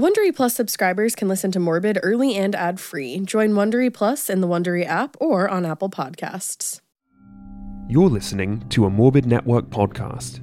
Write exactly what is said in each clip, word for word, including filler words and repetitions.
Wondery Plus subscribers can listen to Morbid early and ad-free. Join Wondery Plus in the Wondery app or on Apple Podcasts. You're listening to a Morbid Network podcast.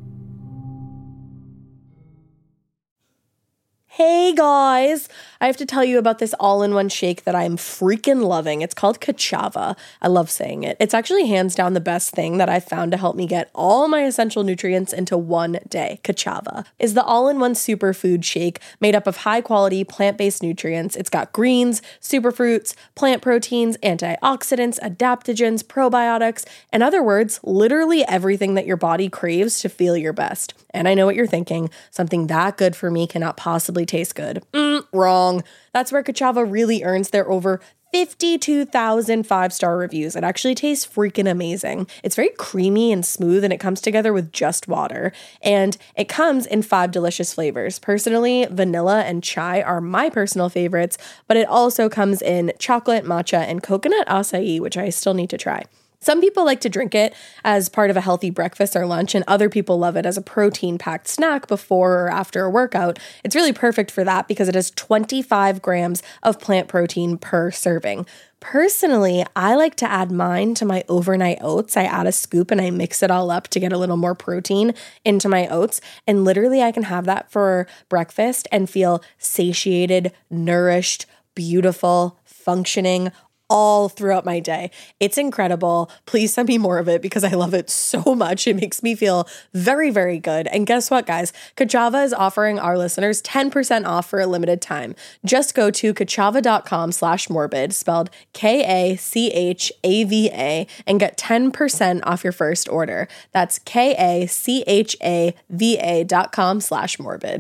Hey guys! I have to tell you about this all-in-one shake that I'm freaking loving. It's called Ka'Chava. I love saying it. It's actually hands down the best thing that I've found to help me get all my essential nutrients into one day. Ka'Chava is the all-in-one superfood shake made up of high-quality plant-based nutrients. It's got greens, superfruits, plant proteins, antioxidants, adaptogens, probiotics, in other words, literally everything that your body craves to feel your best. And I know what you're thinking. Something that good for me cannot possibly taste good. Mm, wrong. That's where Ka'Chava really earns their over fifty-two thousand five-star reviews. It actually tastes freaking amazing. It's very creamy and smooth, and it comes together with just water. And it comes in five delicious flavors. Personally, vanilla and chai are my personal favorites, but it also comes in chocolate, matcha, and coconut acai, which I still need to try. Some people like to drink it as part of a healthy breakfast or lunch, and other people love it as a protein-packed snack before or after a workout. It's really perfect for that because it has twenty-five grams of plant protein per serving. Personally, I like to add mine to my overnight oats. I add a scoop and I mix it all up to get a little more protein into my oats. And literally I can have that for breakfast and feel satiated, nourished, beautiful, functioning, all throughout my day. It's incredible. Please send me more of it because I love it so much. It makes me feel very, very good. And guess what, guys? Ka'Chava is offering our listeners ten percent off for a limited time. Just go to kachava.com slash morbid, spelled K A C H A V A, and get ten percent off your first order. That's K A C H A V A dot com slash morbid.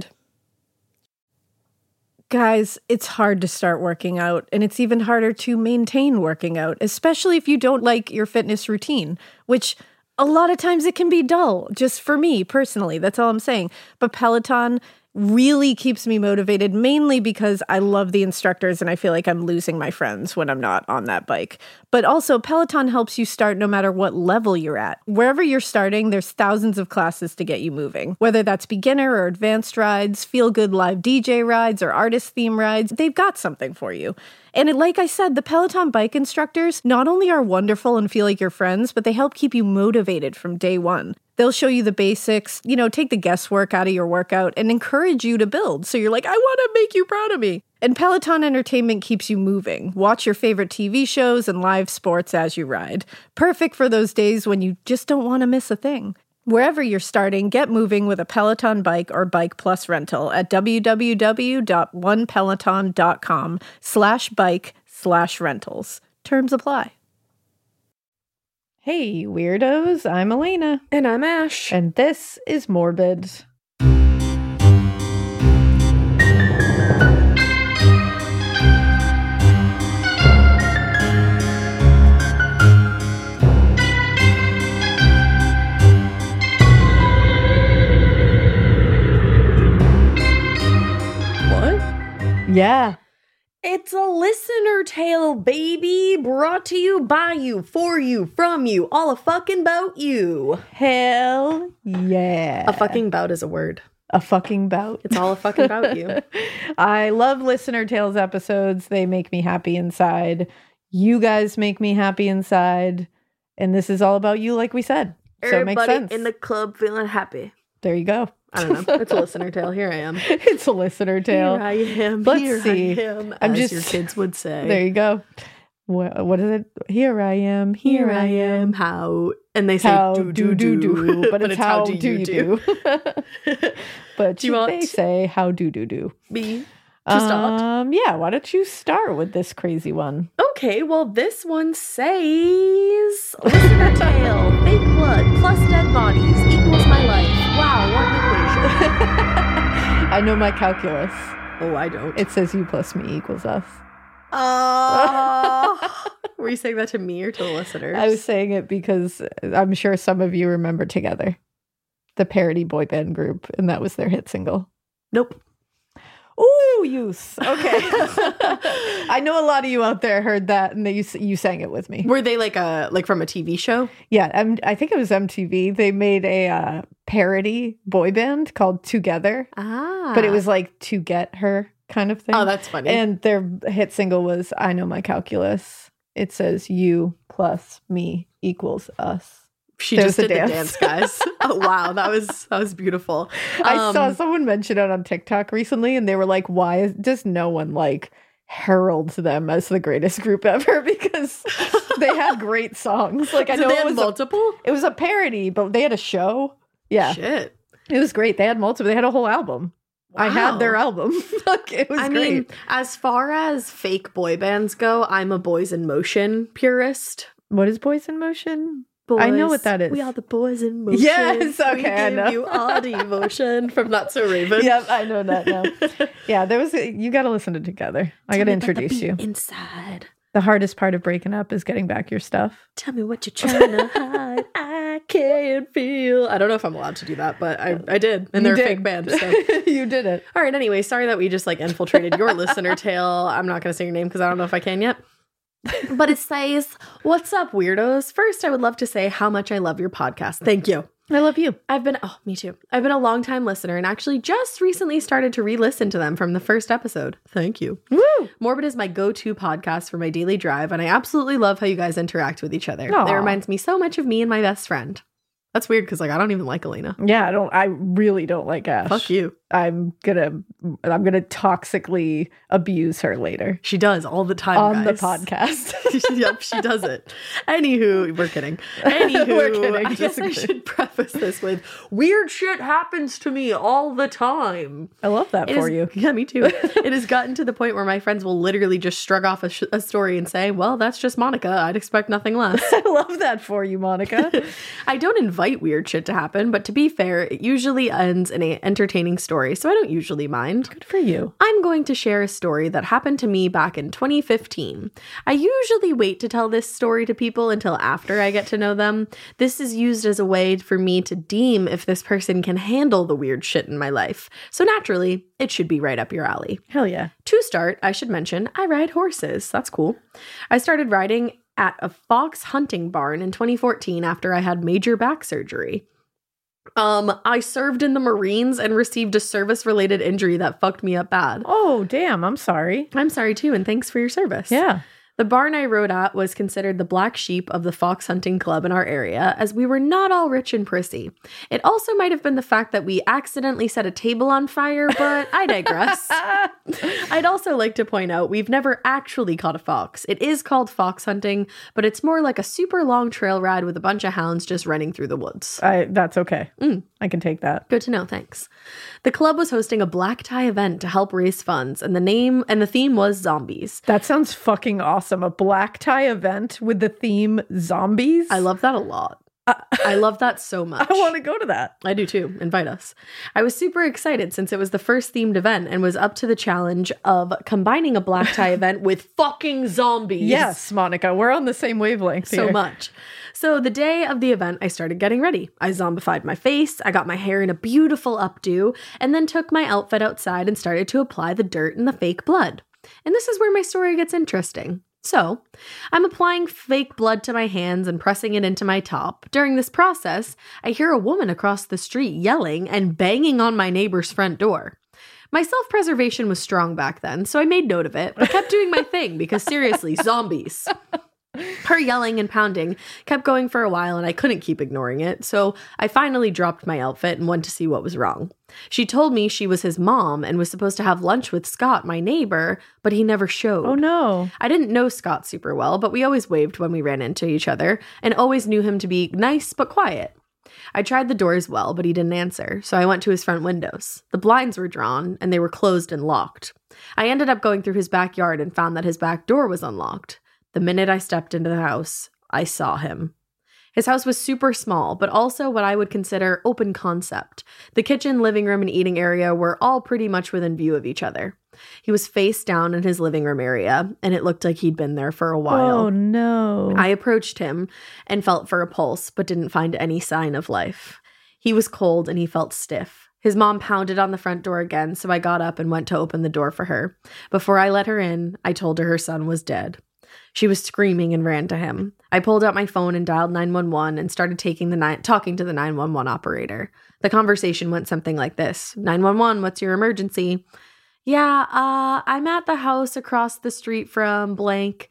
Guys, it's hard to start working out, and it's even harder to maintain working out, especially if you don't like your fitness routine, which a lot of times it can be dull, just for me personally. That's all I'm saying. But Peloton really keeps me motivated, mainly because I love the instructors and I feel like I'm losing my friends when I'm not on that bike. But also, Peloton helps you start no matter what level you're at. Wherever you're starting, there's thousands of classes to get you moving. Whether that's beginner or advanced rides, feel-good live D J rides, or artist theme rides, they've got something for you. And it, like I said, the Peloton bike instructors not only are wonderful and feel like your friends, but they help keep you motivated from day one. They'll show you the basics, you know, take the guesswork out of your workout and encourage you to build. So you're like, I want to make you proud of me. And Peloton Entertainment keeps you moving. Watch your favorite T V shows and live sports as you ride. Perfect for those days when you just don't want to miss a thing. Wherever you're starting, get moving with a Peloton bike or Bike Plus rental at www.onepeloton.com slash bike slash rentals. Terms apply. Hey, weirdos, I'm Elena. And I'm Ash. And this is Morbid. Yeah. It's a listener tale, baby, brought to you, by you, for you, from you, all a fucking bout you. Hell yeah. A fucking bout is a word. A fucking bout. It's all a fucking about you. I love listener tales episodes. They make me happy inside. You guys make me happy inside. And this is all about you, like we said. So Everybody it makes sense. in the club feeling happy. There you go. I don't know. It's a listener tale. Here I am. It's a listener tale. Here I am. Let's Here see. I am, I'm as just, your kids would say. There you go. What, what is it? Here I am. Here, here I am. How? And they say how do do do do. But, but it's how, how do you do. do. But do you want they say how do do do. Me to start? Um, yeah. Why don't you start with this crazy one? Okay. Well, this one says listener tale. Fake blood plus dead bodies equals my life. Wow, what an equation. I know my calculus. Oh, I don't. It says you plus me equals us. Oh. Were you saying that to me or to the listeners? I was saying it because I'm sure some of you remember Together, the parody boy band group, and that was their hit single. Nope. Ooh, you, youth. Okay. I know a lot of you out there heard that and they, you, you sang it with me. Were they like a like from a T V show? Yeah, um, I think it was M T V. They made a uh, parody boy band called Together. Ah. But it was like To Get Her kind of thing. Oh, that's funny. And their hit single was I Know My Calculus. It says you plus me equals us. She There's just a did dance. the dance, guys. Oh, wow. That was that was beautiful. I saw Um, someone mention it on TikTok recently and they were like, why is, does no one like herald them as the greatest group ever? Because they had great songs. Like I so know they it had was multiple? A, it was a parody, but they had a show. Yeah. Shit. It was great. They had multiple. They had a whole album. I had Wow. their album. Like, it was I great. mean, as far as fake boy bands go, I'm a Boys in Motion purist. What is Boys in Motion? Boys, I know what that is. We are the boys in motion. Yes, okay, we I give know. you our devotion from That's So Raven. Yep, I know that now. Yeah, there was. A, you got to listen to Together. I got to introduce you. Inside. The hardest part of breaking up is getting back your stuff. Tell me what you're trying to hide. I can't feel. I don't know if I'm allowed to do that, but I, I did. And You they're a did. fake band. So. You did it. All right. Anyway, sorry that we just like infiltrated your listener tale. I'm not going to say your name because I don't know if I can yet. But it says, "What's up, weirdos? First, I would love to say how much I love your podcast. Thank you. I love you. I've been, oh, me too. I've been a long time listener and actually just recently started to re-listen to them from the first episode. Thank you. Woo! Morbid is my go-to podcast for my daily drive, and I absolutely love how you guys interact with each other. Aw. It reminds me so much of me and my best friend." That's weird because like I don't even like Elena. Yeah, I don't. I really don't like Ash. Fuck you. I'm gonna. I'm gonna toxically abuse her later She does all the time on the guys. podcast. Yep, she does it. Anywho, we're kidding. Anywho, We're kidding, I guess just I kidding. should preface this with weird shit happens to me all the time. I love that It for is- you. Yeah, me too. It has gotten to the point where my friends will literally just shrug off a, sh- a story and say, "Well, that's just Monica. I'd expect nothing less." I love that for you, Monica. I don't invite weird shit to happen, but to be fair, it usually ends in an entertaining story, so I don't usually mind. Good for you. I'm going to share a story that happened to me back in twenty fifteen. I usually wait to tell this story to people until after I get to know them. This is used as a way for me to deem if this person can handle the weird shit in my life. So naturally, it should be right up your alley. Hell yeah. To start, I should mention I ride horses. That's cool. I started riding at a fox hunting barn in twenty fourteen after I had major back surgery. Um, I served in the Marines and received a service-related injury that fucked me up bad. Oh, damn. I'm sorry. I'm sorry too, and thanks for your service. Yeah. The barn I rode at was considered the black sheep of the fox hunting club in our area, as we were not all rich and prissy. It also might have been the fact that we accidentally set a table on fire, but I digress. I'd also like to point out we've never actually caught a fox. It is called fox hunting, but it's more like a super long trail ride with a bunch of hounds just running through the woods. I. That's okay. Mm. I can take that. Good to know, thanks. The club was hosting a black tie event to help raise funds, and the name and the theme was zombies. That sounds fucking awesome. A black tie event with the theme zombies. I love that a lot. I love that so much. I want to go to that. I do too. Invite us. I was super excited since it was the first themed event and was up to the challenge of combining a black tie event with fucking zombies. Yes, Monica, we're on the same wavelength So here. much. So the day of the event, I started getting ready. I zombified my face, I got my hair in a beautiful updo, and then took my outfit outside and started to apply the dirt and the fake blood. And this is where my story gets interesting. So, I'm applying fake blood to my hands and pressing it into my top. During this process, I hear a woman across the street yelling and banging on my neighbor's front door. My self-preservation was strong back then, so I made note of it, but kept doing my thing because seriously, zombies. Her yelling and pounding kept going for a while and I couldn't keep ignoring it, so I finally dropped my outfit and went to see what was wrong. She told me she was his mom and was supposed to have lunch with Scott, my neighbor, but he never showed. Oh no. I didn't know Scott super well, but we always waved when we ran into each other and always knew him to be nice but quiet. I tried the door as well, but he didn't answer, so I went to his front windows. The blinds were drawn and they were closed and locked. I ended up going through his backyard and found that his back door was unlocked. The minute I stepped into the house, I saw him. His house was super small, but also what I would consider open concept. The kitchen, living room, and eating area were all pretty much within view of each other. He was face down in his living room area, and it looked like he'd been there for a while. Oh no. I approached him and felt for a pulse, but didn't find any sign of life. He was cold and he felt stiff. His mom pounded on the front door again, so I got up and went to open the door for her. Before I let her in, I told her her son was dead. She was screaming and ran to him. I pulled out my phone and dialed nine one one and started taking the ni- talking to the nine one one operator. The conversation went something like this. nine one one, what's your emergency? Yeah, uh, I'm at the house across the street from blank.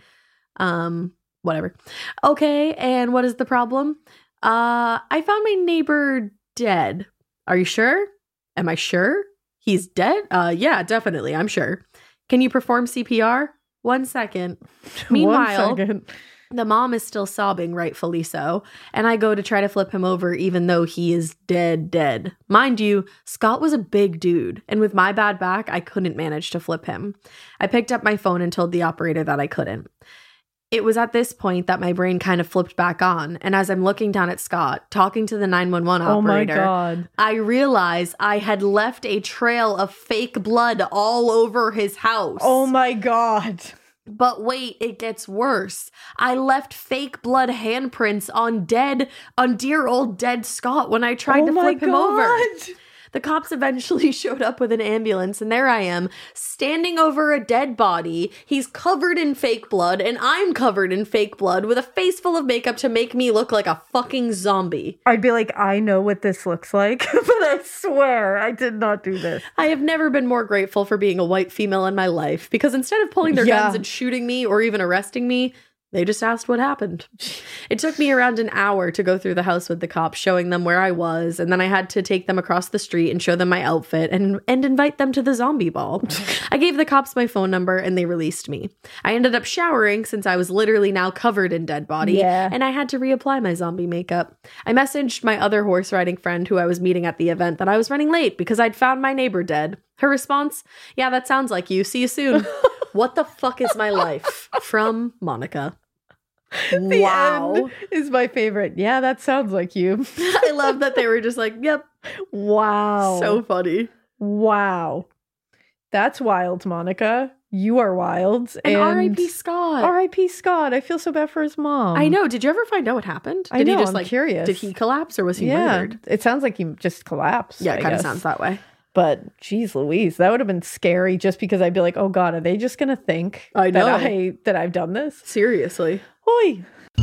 Um, whatever. Okay, and what is the problem? Uh, I found my neighbor dead. Are you sure? Am I sure? He's dead? Uh, yeah, definitely, I'm sure. Can you perform C P R? One second. Meanwhile, One second. The mom is still sobbing, rightfully so, and I go to try to flip him over even though he is dead, dead. Mind you, Scott was a big dude, and with my bad back, I couldn't manage to flip him. I picked up my phone and told the operator that I couldn't. It was at this point that my brain kind of flipped back on, and as I'm looking down at Scott, talking to the nine one one Oh my operator, God. I realize I had left a trail of fake blood all over his house. Oh my God. But wait, it gets worse. I left fake blood handprints on dead, on dear old dead Scott when I tried Oh to my flip him over. God. The cops eventually showed up with an ambulance, and there I am, standing over a dead body. He's covered in fake blood, and I'm covered in fake blood with a face full of makeup to make me look like a fucking zombie. I'd be like, I know what this looks like, but I swear I did not do this. I have never been more grateful for being a white female in my life, because instead of pulling their Yeah. guns and shooting me or even arresting me, they just asked what happened. It took me around an hour to go through the house with the cops, showing them where I was, and then I had to take them across the street and show them my outfit and, and invite them to the zombie ball. I gave the cops my phone number, and they released me. I ended up showering since I was literally now covered in dead body, Yeah. and I had to reapply my zombie makeup. I messaged my other horse riding friend who I was meeting at the event that I was running late because I'd found my neighbor dead. Her response, yeah, that sounds like you. See you soon. What the fuck is my life? From Monica. The Wow. end is my favorite. Yeah, that sounds like you. I love that they were just like, yep. Wow. So funny. wow. That's wild, Monica. You are wild. And, R I P Scott. R I P Scott. I feel so bad for his mom. I know. Did you ever find out what happened? I Did know, he just I'm like curious. Did he collapse or was he yeah, murdered? it sounds like he just collapsed. Yeah, I it kind of guess. sounds that way. But geez Louise, that would have been scary just because I'd be like, oh God, are they just gonna think I know. that I that I've done this? Seriously. Oi.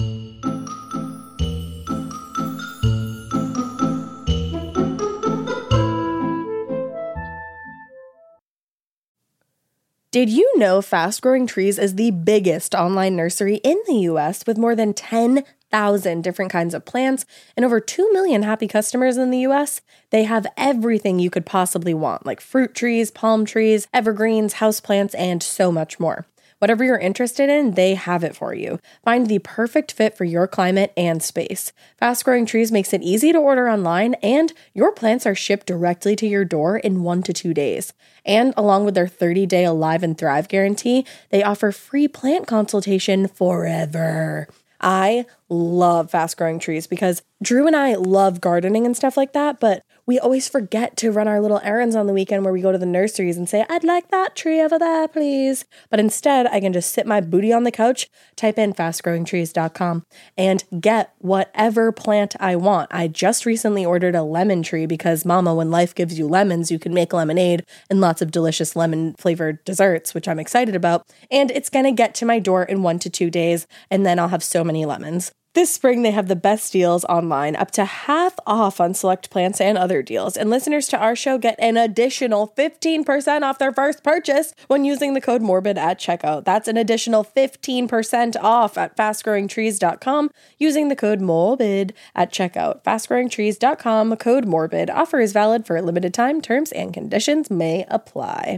Did you know Fast Growing Trees is the biggest online nursery in the U S with more than ten thousand different kinds of plants and over two million happy customers in the U S? They have everything you could possibly want, like fruit trees, palm trees, evergreens, houseplants, and so much more. Whatever you're interested in, they have it for you. Find the perfect fit for your climate and space. Fast Growing Trees makes it easy to order online, and your plants are shipped directly to your door in one to two days. And along with their thirty-day Alive and Thrive guarantee, they offer free plant consultation forever. I love Fast Growing Trees because Drew and I love gardening and stuff like that, but we always forget to run our little errands on the weekend where we go to the nurseries and say, I'd like that tree over there, please. But instead, I can just sit my booty on the couch, type in fast growing trees dot com, and get whatever plant I want. I just recently ordered a lemon tree because, mama, when life gives you lemons, you can make lemonade and lots of delicious lemon-flavored desserts, which I'm excited about. And it's going to get to my door in one to two days, and then I'll have so many lemons. This spring, they have the best deals online, up to half off on select plants and other deals. And listeners to our show get an additional fifteen percent off their first purchase when using the code MORBID at checkout. That's an additional fifteen percent off at fast growing trees dot com using the code MORBID at checkout. fast growing trees dot com, code MORBID. Offer is valid for a limited time. Terms and conditions may apply.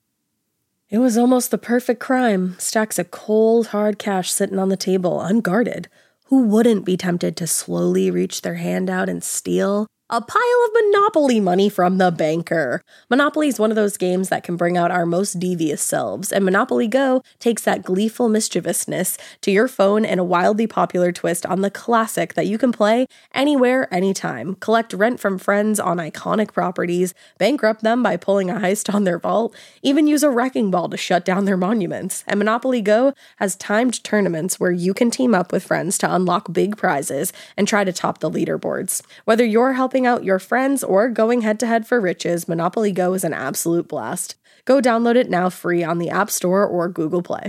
It was almost the perfect crime. Stacks of cold, hard cash sitting on the table, unguarded. Who wouldn't be tempted to slowly reach their hand out and steal a pile of Monopoly money from the banker? Monopoly is one of those games that can bring out our most devious selves, and Monopoly Go takes that gleeful mischievousness to your phone in a wildly popular twist on the classic that you can play anywhere, anytime. Collect rent from friends on iconic properties, bankrupt them by pulling a heist on their vault, even use a wrecking ball to shut down their monuments. And Monopoly Go has timed tournaments where you can team up with friends to unlock big prizes and try to top the leaderboards. Whether you're helping helping out your friends or going head to head for riches, Monopoly Go is an absolute blast. Go download it now free on the App Store or Google Play.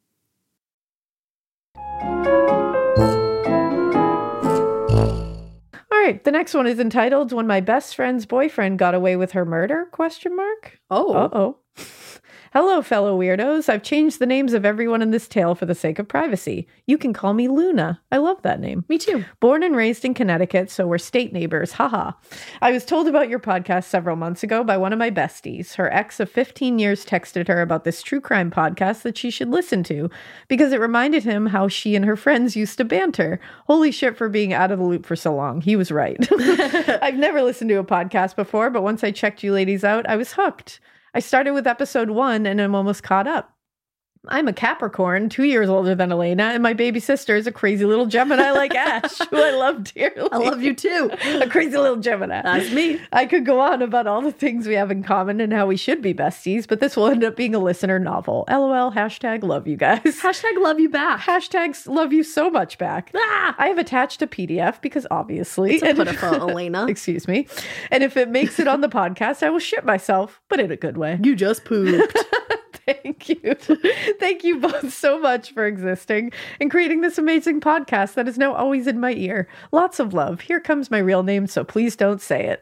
All right, the next one is entitled "When My Best Friend's Boyfriend Got Away with Her Murder?" Question mark. Oh. Uh-oh. Hello, fellow weirdos. I've changed the names of everyone in this tale for the sake of privacy. You can call me Luna. I love that name. Me too. Born and raised in Connecticut, so we're state neighbors. Haha. I was told about your podcast several months ago by one of my besties. Her ex of fifteen years texted her about this true crime podcast that she should listen to because it reminded him how she and her friends used to banter. Holy shit for being out of the loop for so long. He was right. I've never listened to a podcast before, but once I checked you ladies out, I was hooked. I started with episode one and I'm almost caught up. I'm a Capricorn, two years older than Elena, and my baby sister is a crazy little Gemini like Ash, who I love dearly. I love you too. A crazy little Gemini. That's me. I could go on about all the things we have in common and how we should be besties, but this will end up being a listener novel. LOL, hashtag love you guys. Hashtag love you back. Hashtags love you so much back. Ah! I have attached a P D F because obviously. It's a pitiful, Elena. Excuse me. And if it makes it on the podcast, I will shit myself, but in a good way. You just pooped. Thank you. Thank you both so much for existing and creating this amazing podcast that is now always in my ear. Lots of love. Here comes my real name, so please don't say it.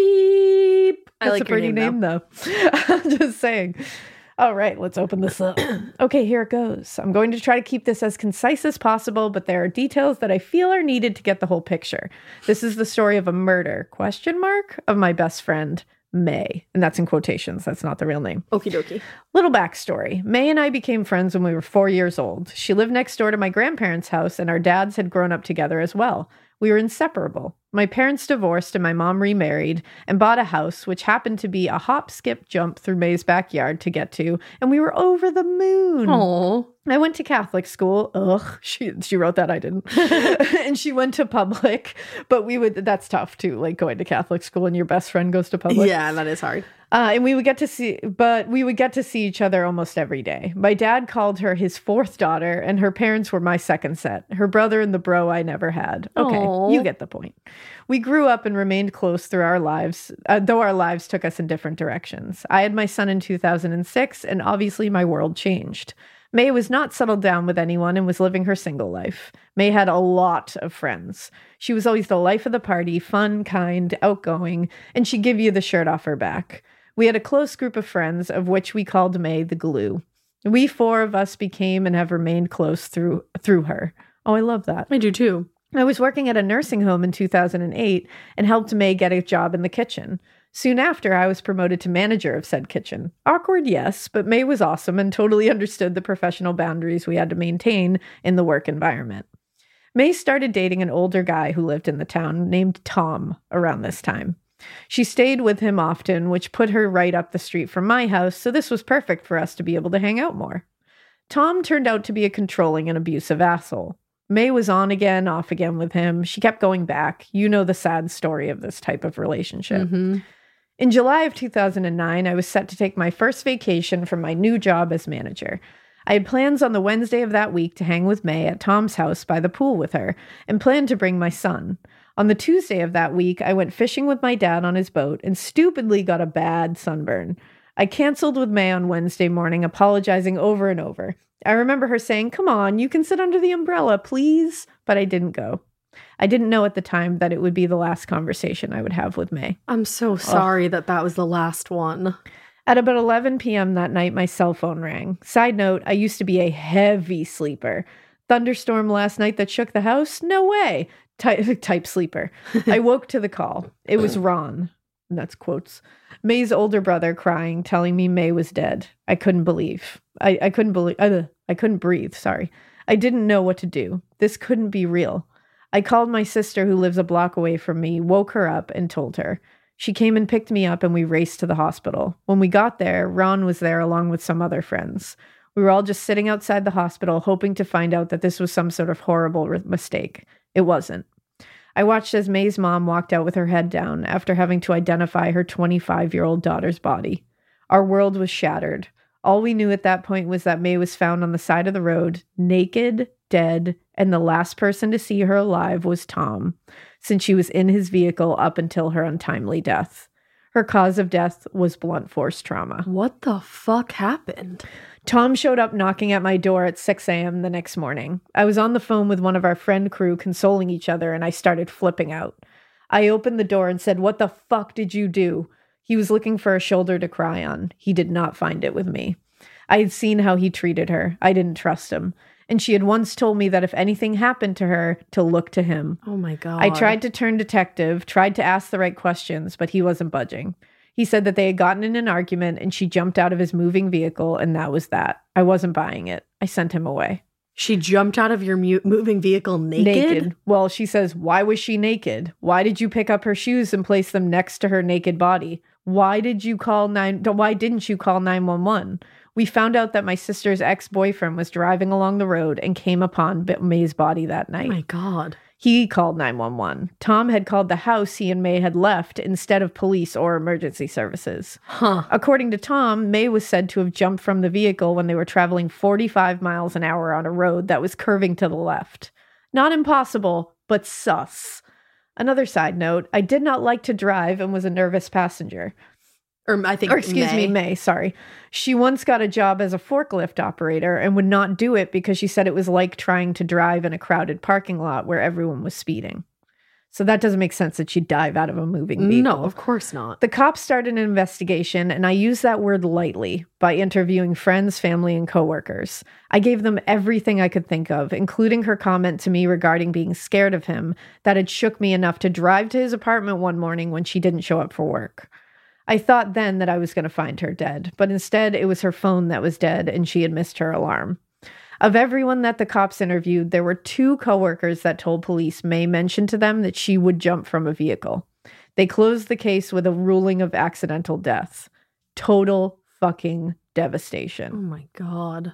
Beep. I That's like a pretty your name, name, though. I'm just saying. All right, let's open this up. Okay, here it goes. I'm going to try to keep this as concise as possible, but there are details that I feel are needed to get the whole picture. This is the story of a murder, question mark, of my best friend, May. And that's in quotations. That's not the real name. Okie dokie. Little backstory. May and I became friends when we were four years old. She lived next door to my grandparents' house, and our dads had grown up together as well. We were inseparable. My parents divorced and my mom remarried and bought a house, which happened to be a hop, skip, jump through May's backyard to get to, and we were over the moon. Oh. I went to Catholic school. Ugh, she she wrote that, I didn't. And she went to public, but we would, that's tough too, like going to Catholic school and your best friend goes to public. Yeah, that is hard. Uh, and we would get to see, but we would get to see each other almost every day. My dad called her his fourth daughter, and her parents were my second set. Her brother and the bro I never had. Okay, Aww. You get the point. We grew up and remained close through our lives, uh, though our lives took us in different directions. I had my son in two thousand six, and obviously my world changed. May was not settled down with anyone and was living her single life. May had a lot of friends. She was always the life of the party, fun, kind, outgoing, and she'd give you the shirt off her back. We had a close group of friends, of which we called May the glue. We four of us became and have remained close through through her. Oh, I love that. I do too. I was working at a nursing home in two thousand eight and helped May get a job in the kitchen. Soon after, I was promoted to manager of said kitchen. Awkward, yes, but May was awesome and totally understood the professional boundaries we had to maintain in the work environment. May started dating an older guy who lived in the town named Tom around this time. She stayed with him often, which put her right up the street from my house, so this was perfect for us to be able to hang out more. Tom turned out to be a controlling and abusive asshole. May was on again, off again with him. She kept going back. You know the sad story of this type of relationship. Mm-hmm. In July of two thousand nine, I was set to take my first vacation from my new job as manager. I had plans on the Wednesday of that week to hang with May at Tom's house by the pool with her, and planned to bring my son. On the Tuesday of that week, I went fishing with my dad on his boat and stupidly got a bad sunburn. I canceled with May on Wednesday morning, apologizing over and over. I remember her saying, "Come on, you can sit under the umbrella, please," but I didn't go. I didn't know at the time that it would be the last conversation I would have with May. I'm so sorry Ugh. that that was the last one. At about eleven p.m. that night, my cell phone rang. Side note, I used to be a heavy sleeper. Thunderstorm last night that shook the house? No way. Type, type sleeper. I woke to the call. It was Ron. And that's quotes. May's older brother crying, telling me May was dead. I couldn't believe. I, I couldn't believe. Uh, I couldn't breathe. Sorry. I didn't know what to do. This couldn't be real. I called my sister, who lives a block away from me, woke her up, and told her. She came and picked me up, and we raced to the hospital. When we got there, Ron was there along with some other friends. We were all just sitting outside the hospital, hoping to find out that this was some sort of horrible re- mistake. It wasn't. I watched as May's mom walked out with her head down after having to identify her twenty-five-year-old daughter's body. Our world was shattered. All we knew at that point was that May was found on the side of the road, naked, dead, and the last person to see her alive was Tom, since she was in his vehicle up until her untimely death. Her cause of death was blunt force trauma. What the fuck happened? Tom showed up knocking at my door at six a.m. the next morning. I was on the phone with one of our friend crew consoling each other, and I started flipping out. I opened the door and said, "What the fuck did you do?" He was looking for a shoulder to cry on. He did not find it with me. I had seen how he treated her. I didn't trust him. And she had once told me that if anything happened to her, to look to him. Oh my God. I tried to turn detective, tried to ask the right questions, but he wasn't budging. He said that they had gotten in an argument and she jumped out of his moving vehicle, and that was that. I wasn't buying it. I sent him away. She jumped out of your mu- moving vehicle naked? Naked. Well, she says, why was she naked? Why did you pick up her shoes and place them next to her naked body? Why did you call nine? Why didn't you call nine one one? We found out that my sister's ex-boyfriend was driving along the road and came upon May's body that night. Oh my God. He called nine one one. Tom had called the house he and May had left instead of police or emergency services. Huh. According to Tom, May was said to have jumped from the vehicle when they were traveling forty-five miles an hour on a road that was curving to the left. Not impossible, but sus. Another side note, I did not like to drive and was a nervous passenger. Or I think Or excuse May. me, May, sorry. She once got a job as a forklift operator and would not do it because she said it was like trying to drive in a crowded parking lot where everyone was speeding. So that doesn't make sense that she'd dive out of a moving vehicle. No, of course not. The cops started an investigation, and I use that word lightly, by interviewing friends, family, and coworkers. I gave them everything I could think of, including her comment to me regarding being scared of him that had shook me enough to drive to his apartment one morning when she didn't show up for work. I thought then that I was going to find her dead, but instead it was her phone that was dead and she had missed her alarm. Of everyone that the cops interviewed, there were two coworkers that told police May mentioned to them that she would jump from a vehicle. They closed the case with a ruling of accidental death. Total fucking devastation. Oh my God.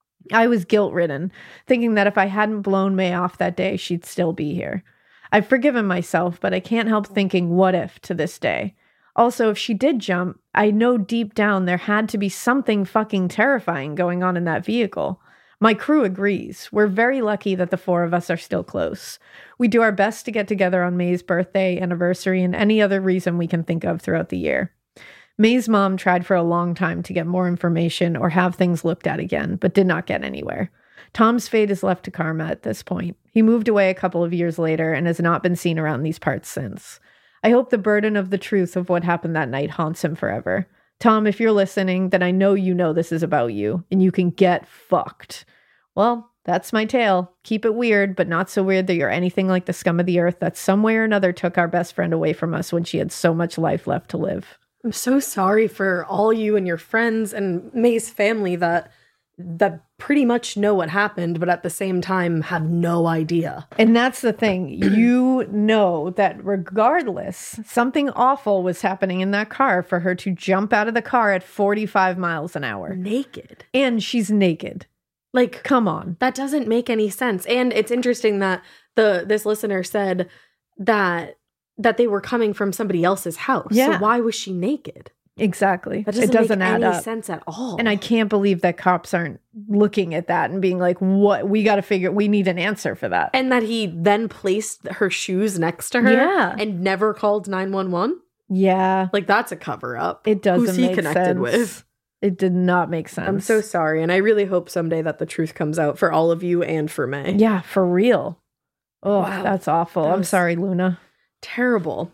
I was guilt-ridden, thinking that if I hadn't blown May off that day, she'd still be here. I've forgiven myself, but I can't help thinking what if to this day. Also, if she did jump, I know deep down there had to be something fucking terrifying going on in that vehicle. My crew agrees. We're very lucky that the four of us are still close. We do our best to get together on May's birthday, anniversary, and any other reason we can think of throughout the year. May's mom tried for a long time to get more information or have things looked at again, but did not get anywhere. Tom's fate is left to karma at this point. He moved away a couple of years later and has not been seen around these parts since. I hope the burden of the truth of what happened that night haunts him forever. Tom, if you're listening, then I know you know this is about you, and you can get fucked. Well, that's my tale. Keep it weird, but not so weird that you're anything like the scum of the earth that some way or another took our best friend away from us when she had so much life left to live. I'm so sorry for all you and your friends and May's family that that pretty much know what happened, but at the same time had no idea. And that's the thing. You know that regardless, something awful was happening in that car for her to jump out of the car at forty-five miles an hour. Naked. And she's naked. Like, come on. That doesn't make any sense. And it's interesting that the this listener said that that they were coming from somebody else's house. Yeah. So why was she naked? Exactly. That doesn't, it doesn't make add any up. sense at all. And I can't believe that cops aren't looking at that and being like, what? We got to figure, we need an answer for that. And that he then placed her shoes next to her Yeah. and never called nine one one? Yeah. Like, that's a cover up. It doesn't Who's he make connected sense. with? It did not make sense. I'm so sorry. And I really hope someday that the truth comes out for all of you and for May. Yeah, for real. Oh, Wow. that's awful. That I'm was- sorry, Luna. Terrible.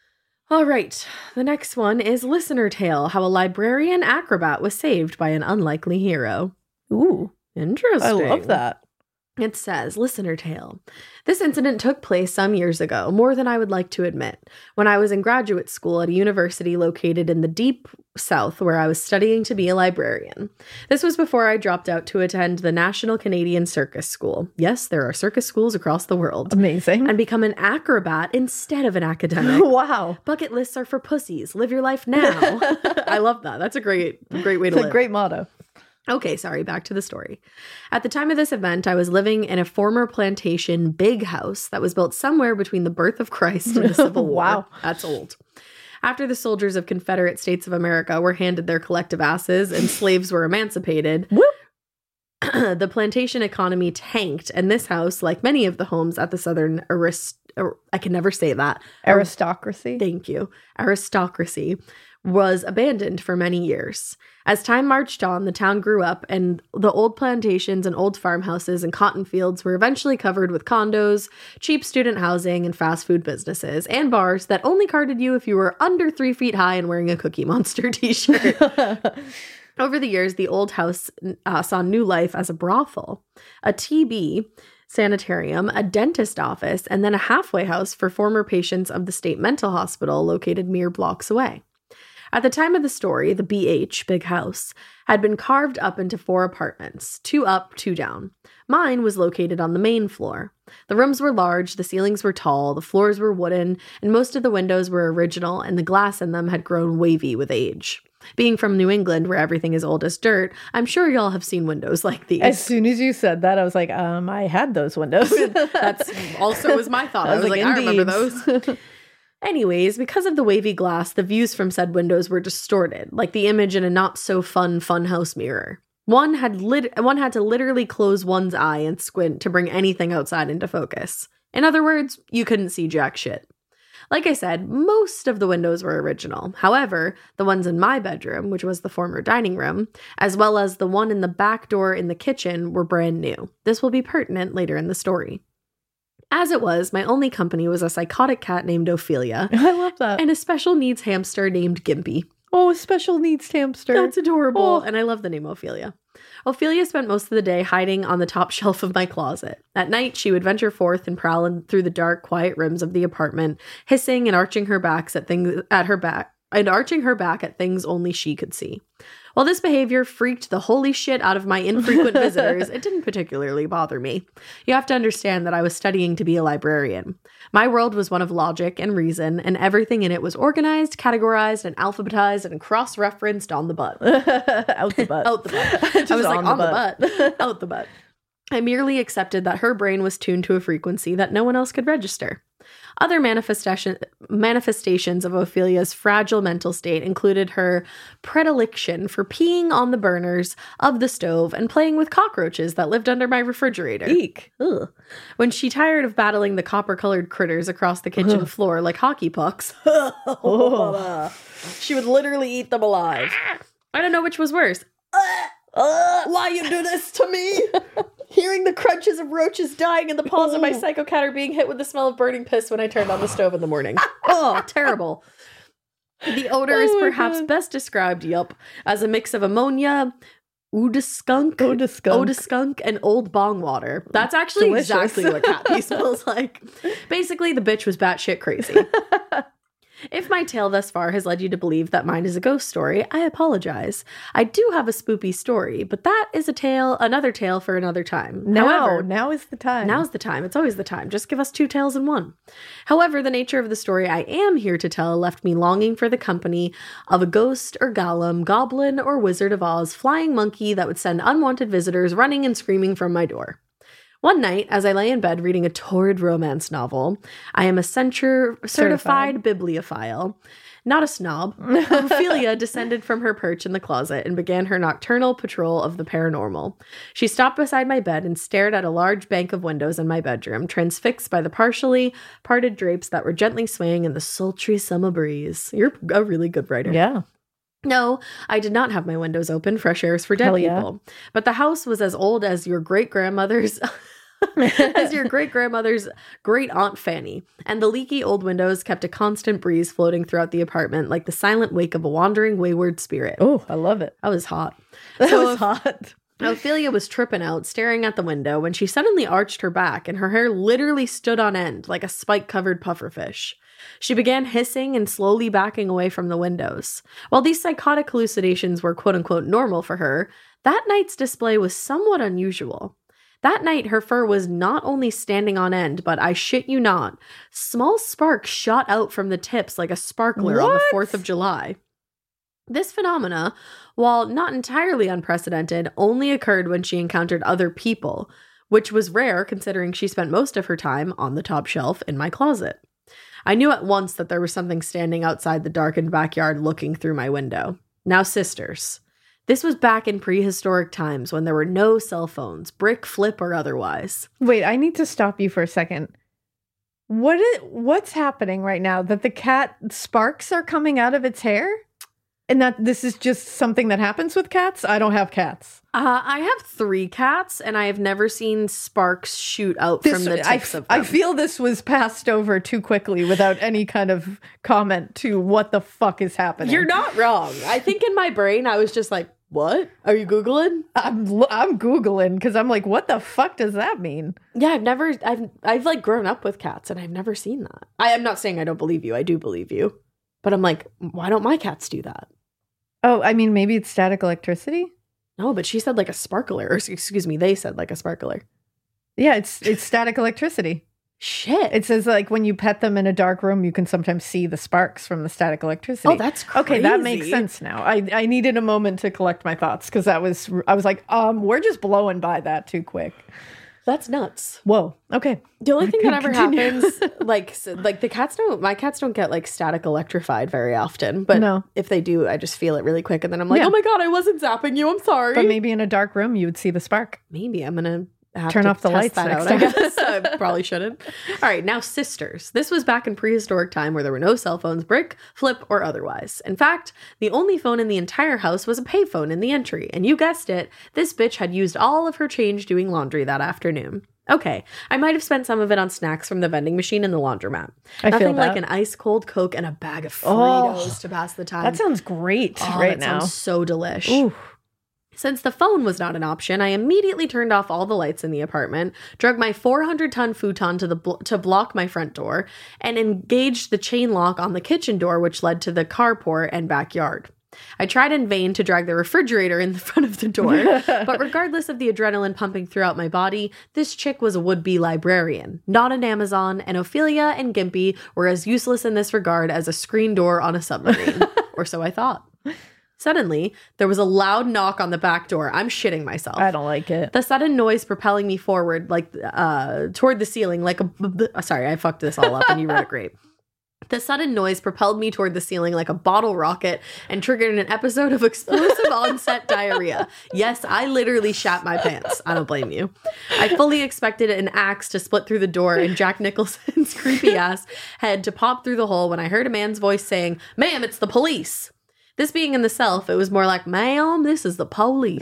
All right. The next one is Listener Tale, how a librarian acrobat was saved by an unlikely hero. Ooh, Interesting. I love that. It says, Listener Tale. This incident took place some years ago, more than I would like to admit, when I was in graduate school at a university located in the deep south where I was studying to be a librarian. This was before I dropped out to attend the National Canadian Circus School. Yes, there are circus schools across the world. Amazing. And become an acrobat instead of an academic. Wow. Bucket lists are for pussies. Live your life now. I love that. That's a great, great way to It's a live. great motto. Okay, sorry, back to the story. At the time of this event, I was living in a former plantation big house that was built somewhere between the birth of Christ and the Civil War. Wow. That's old. After the soldiers of Confederate States of America were handed their collective asses and slaves were emancipated, Whoop. the plantation economy tanked, and this house, like many of the homes at the Southern arist- I can never say that. Aristocracy. Thank you. Aristocracy was abandoned for many years. As time marched on, the town grew up, and the old plantations and old farmhouses and cotton fields were eventually covered with condos, cheap student housing, and fast food businesses, and bars that only carded you if you were under three feet high and wearing a Cookie Monster t-shirt. Over the years, the old house uh, saw new life as a brothel, a T B sanitarium, a dentist office, and then a halfway house for former patients of the state mental hospital located mere blocks away. At the time of the story, the B H, Big House, had been carved up into four apartments, two up, two down. Mine was located on the main floor. The rooms were large, the ceilings were tall, the floors were wooden, and most of the windows were original, and the glass in them had grown wavy with age. Being from New England, where everything is old as dirt, I'm sure y'all have seen windows like these. As soon as you said that, I was like, um, I had those windows. That's also was my thought. I was, I was like, like I remember those. Anyways, because of the wavy glass, the views from said windows were distorted, like the image in a not-so-fun funhouse mirror. One had lit- one had to literally close one's eye and squint to bring anything outside into focus. In other words, you couldn't see jack shit. Like I said, most of the windows were original. However, the ones in my bedroom, which was the former dining room, as well as the one in the back door in the kitchen, were brand new. This will be pertinent later in the story. As it was, my only company was a psychotic cat named Ophelia. I love that. And a special needs hamster named Gimpy. Oh, a special needs hamster. That's adorable. Oh. And I love the name Ophelia. Ophelia spent most of the day hiding on the top shelf of my closet. At night, she would venture forth and prowl in through the dark, quiet rooms of the apartment, hissing and arching her backs at things at her back and arching her back at things only she could see. While this behavior freaked the holy shit out of my infrequent visitors, it didn't particularly bother me. You have to understand that I was studying to be a librarian. My world was one of logic and reason, and everything in it was organized, categorized, and alphabetized and cross-referenced on the butt. Out the butt. Out the butt. I was like, on on the the butt. butt. Out the butt. I merely accepted that her brain was tuned to a frequency that no one else could register. Other manifestation, manifestations of Ophelia's fragile mental state included her predilection for peeing on the burners of the stove and playing with cockroaches that lived under my refrigerator. Eek. Ugh. When she tired of battling the copper-colored critters across the kitchen floor like hockey pucks, Oh. she would literally eat them alive. I don't know which was worse. Uh, why you do this to me? Hearing the crunches of roaches dying and the paws of my psycho cat are being hit with the smell of burning piss when I turned on the stove in the morning. Oh, terrible. The odor Oh is my perhaps God. best described, yup, as a mix of ammonia, Oudeskunk, Oudeskunk. Oudeskunk, and old bong water. That's actually Delicious. exactly what cat pee smells like. Basically, the bitch was batshit crazy. If my tale thus far has led you to believe that mine is a ghost story, I apologize. I do have a spoopy story, but that is a tale, another tale for another time. Now, However, now is the time. now's the time. It's always the time. Just give us two tales in one. However, the nature of the story I am here to tell left me longing for the company of a ghost or golem, goblin or Wizard of Oz flying monkey that would send unwanted visitors running and screaming from my door. One night, as I lay in bed reading a torrid romance novel, I am a censure certified bibliophile, not a snob, Ophelia descended from her perch in the closet and began her nocturnal patrol of the paranormal. She stopped beside my bed and stared at a large bank of windows in my bedroom, transfixed by the partially parted drapes that were gently swaying in the sultry summer breeze. You're a really good writer. Yeah. No, I did not have my windows open, fresh airs for dead Hell yeah. people. But the house was as old as your great-grandmother's as your great-grandmother's great-aunt Fanny, and the leaky old windows kept a constant breeze floating throughout the apartment like the silent wake of a wandering wayward spirit. Oh, I love it. I was hot. That So was if- hot. Ophelia was tripping out, staring at the window, when she suddenly arched her back, and her hair literally stood on end like a spike-covered pufferfish. She began hissing and slowly backing away from the windows. While these psychotic hallucinations were quote-unquote normal for her, that night's display was somewhat unusual. That night, her fur was not only standing on end, but I shit you not, small sparks shot out from the tips like a sparkler on the What? fourth of July. This phenomena, while not entirely unprecedented, only occurred when she encountered other people, which was rare considering she spent most of her time on the top shelf in my closet. I knew at once that there was something standing outside the darkened backyard looking through my window. Now, sisters, This was back in prehistoric times when there were no cell phones, brick, flip, or otherwise. Wait, I need to stop you for a second. What is, what's happening right now? That the cat sparks are coming out of its hair? And that this is just something that happens with cats? I don't have cats. Uh, I have three cats, and I have never seen sparks shoot out This, from the I, tips of them. I feel this was passed over too quickly without any kind of comment to what the fuck is happening. You're not wrong. I think in my brain, I was just like, what? Are you Googling? I'm lo- I'm Googling because I'm like, what the fuck does that mean? Yeah, I've never, I've, I've like grown up with cats, and I've never seen that. I am not saying I don't believe you. I do believe you. But I'm like, why don't my cats do that? Oh, I mean, maybe it's static electricity? No, but she said like a sparkler. Or excuse me, they said like a sparkler. Yeah, it's it's static electricity. Shit. It says like when you pet them in a dark room, you can sometimes see the sparks from the static electricity. Oh, that's crazy. Okay, that makes sense now. I, I needed a moment to collect my thoughts because that was I was like, um, we're just blowing by that too quick. That's nuts. Whoa. Okay. The only thing that ever Continue. happens, like, so, like the cats don't, my cats don't get like static electrified very often. But No. if they do, I just feel it really quick. And then I'm like, Yeah. oh my God, I wasn't zapping you. I'm sorry. But maybe in a dark room you would see the spark. Maybe I'm going to have Turn to off the test lights that next out, I time. guess. I probably shouldn't. All right. Now, sisters. This was back in prehistoric time where there were no cell phones, brick, flip, or otherwise. In fact, the only phone in the entire house was a payphone in the entry. And you guessed it, this bitch had used all of her change doing laundry that afternoon. Okay, I might have spent some of it on snacks from the vending machine in the laundromat. I feel Nothing that. like an ice cold Coke and a bag of Oh, Fritos to pass the time. That sounds great oh, right that now. sounds so delish. Ooh. Since the phone was not an option, I immediately turned off all the lights in the apartment, drug my four hundred ton futon to the blo- to block my front door, and engaged the chain lock on the kitchen door, which led to the carport and backyard. I tried in vain to drag the refrigerator in the front of the door, but regardless of the adrenaline pumping throughout my body, this chick was a would-be librarian, not an Amazon, and Ophelia and Gimpy were as useless in this regard as a screen door on a submarine. Or so I thought. Suddenly, there was a loud knock on the back door. I'm shitting myself. I don't like it. The sudden noise propelling me forward, like, uh, toward the ceiling, like a, b- b- sorry, I fucked this all up and you read it great. The sudden noise propelled me toward the ceiling like a bottle rocket and triggered an episode of explosive onset diarrhea. Yes, I literally shat my pants. I don't blame you. I fully expected an axe to split through the door and Jack Nicholson's creepy ass head to pop through the hole when I heard a man's voice saying, "Ma'am, it's the police." This being in the self, it was more like, "Ma'am, this is the police."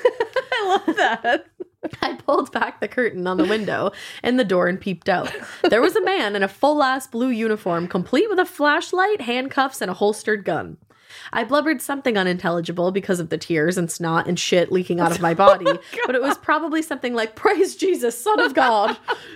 I love that. I pulled back the curtain on the window and the door and peeped out. There was a man in a full-ass blue uniform, complete with a flashlight, handcuffs, and a holstered gun. I blubbered something unintelligible because of the tears and snot and shit leaking out of my body, oh, but it was probably something like, "Praise Jesus, Son of God."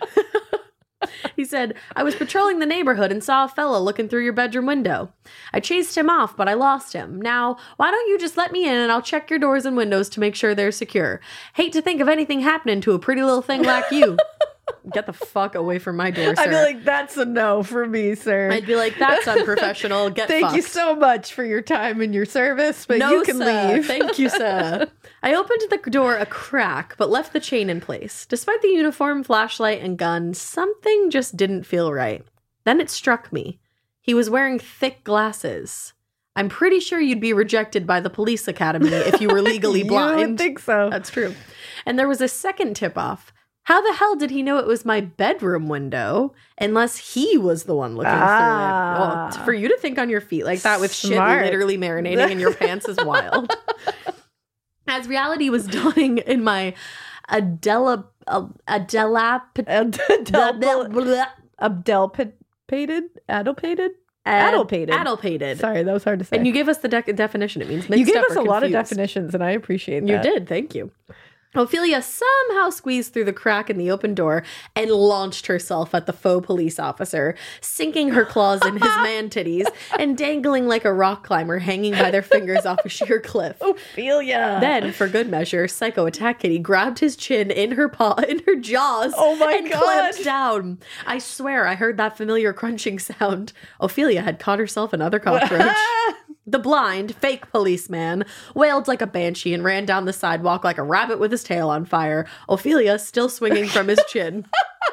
He said, "I was patrolling the neighborhood and saw a fella looking through your bedroom window. I chased him off, but I lost him. Now, why don't you just let me in and I'll check your doors and windows to make sure they're secure. Hate to think of anything happening to a pretty little thing like you." Get the fuck away from my door, sir. I'd be like, that's a no for me, sir. I'd be like, "That's unprofessional. Get Thank fucked." you so much for your time and your service, but No, you can sir. leave. Thank you, sir. I opened the door a crack, but left the chain in place. Despite the uniform, flashlight, and gun, something just didn't feel right. Then it struck me. He was wearing thick glasses. I'm pretty sure you'd be rejected by the police academy if you were legally blind. You would think so. That's true. And there was a second tip-off. How the hell did he know it was my bedroom window unless he was the one looking Ah. through it? Oh, for you to think on your feet like that with Smart. shit literally marinating in your pants is wild. As reality was dawning in my Adela... Uh, Adela... Abdelpated? Adelpated? Adelpated. Adelpated. Sorry, that was hard to say. And you gave us the de- definition. It means You mixed gave up us or a lot of confused. definitions, and I appreciate that. You did. Thank you. Ophelia somehow squeezed through the crack in the open door and launched herself at the faux police officer, sinking her claws in his man titties and dangling like a rock climber hanging by their fingers off a sheer cliff. Ophelia. Then, for good measure, Psycho Attack Kitty grabbed his chin in her paw, in her jaws, Oh my and God. clamped down. I swear I heard that familiar crunching sound. Ophelia had caught herself another cockroach. The blind, fake policeman wailed like a banshee and ran down the sidewalk like a rabbit with his tail on fire, Ophelia still swinging from his chin.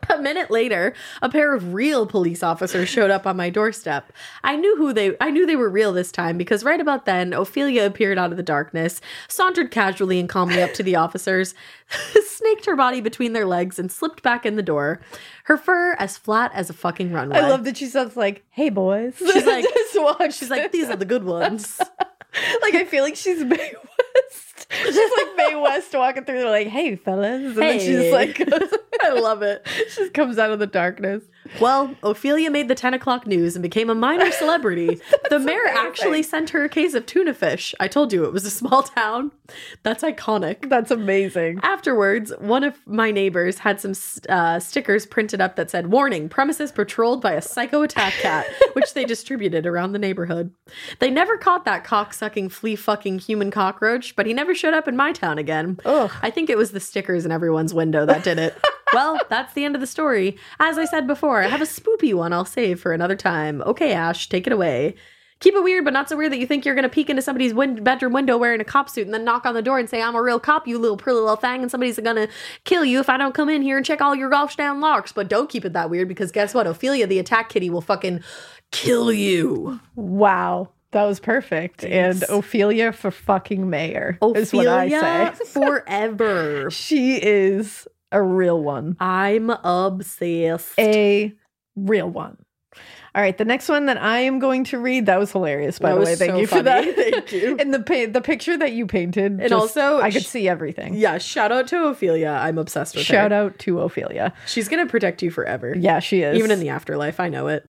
A minute later, a pair of real police officers showed up on my doorstep. I knew who they I knew they were real this time because right about then, Ophelia appeared out of the darkness, sauntered casually and calmly up to the officers, snaked her body between their legs, and slipped back in the door. Her fur as flat as a fucking runway. I love that she sounds like, "Hey boys." She's like, Just watch she's like, these are the good ones. Like, I feel like she's Mae West. She's like Mae West walking through. They're like, "Hey, fellas." And then she just like, goes, I love it. she just comes out of the darkness. Well, Ophelia made the ten o'clock news and became a minor celebrity. The mayor amazing. actually sent her a case of tuna fish. I told you it was a small town. That's iconic. That's amazing. Afterwards, one of my neighbors had some uh, stickers printed up that said, "Warning, premises patrolled by a psycho attack cat," which they distributed around the neighborhood. They never caught that cock-sucking, flea-fucking human cockroach, but he never showed up in my town again. Ugh. I think it was the stickers in everyone's window that did it. Well, that's the end of the story. As I said before, I have a spoopy one I'll save for another time. Okay, Ash, take it away. Keep it weird, but not so weird that you think you're going to peek into somebody's win- bedroom window wearing a cop suit and then knock on the door and say, "I'm a real cop, you little pretty little thing, and somebody's going to kill you if I don't come in here and check all your gosh down locks." But don't keep it that weird, because guess what? Ophelia, the attack kitty, will fucking kill you. Wow. That was perfect. Thanks. And Ophelia for fucking mayor is what I Ophelia say. forever. She is a real one. I'm obsessed. A real one. All right, the next one that I am going to read, that was hilarious, by That the was way. Thank so you for funny. that. Thank you. And the pa- the picture that you painted, And just- also, I could sh- see everything. Yeah, shout out to Ophelia. I'm obsessed with her. Shout out to Ophelia. She's going to protect you forever. Yeah, she is. Even in the afterlife, I know it.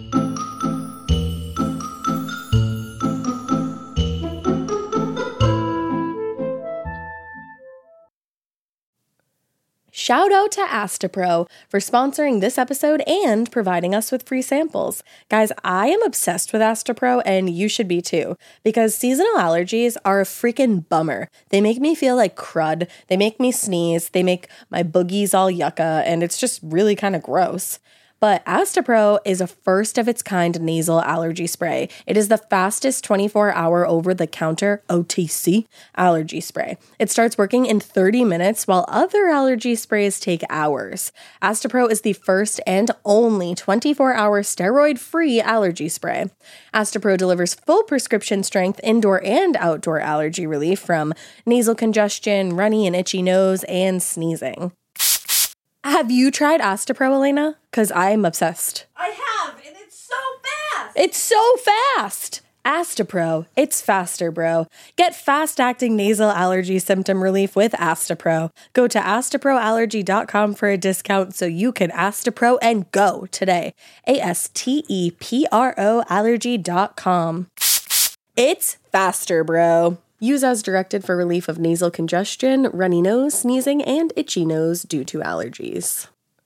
Shout out to Astapro for sponsoring this episode and providing us with free samples. Guys, I am obsessed with Astapro, and you should be too, because seasonal allergies are a freaking bummer. They make me feel like crud, they make me sneeze, they make my boogies all yucca, and it's just really kind of gross. But Astapro is a first-of-its-kind nasal allergy spray. It is the fastest twenty-four hour over-the-counter O T C allergy spray. It starts working in thirty minutes, while other allergy sprays take hours. Astapro is the first and only twenty-four hour steroid-free allergy spray. Astapro delivers full prescription strength indoor and outdoor allergy relief from nasal congestion, runny and itchy nose, and sneezing. Have you tried Astapro, Elena? Because I'm obsessed. I have, and it's so fast. It's so fast! Astapro. It's faster, bro. Get fast-acting nasal allergy symptom relief with Astapro. Go to astapro allergy dot com for a discount so you can Astapro and go today. A S T E P R O allergy dot com. It's faster, bro. Use as directed for relief of nasal congestion, runny nose, sneezing, and itchy nose due to allergies.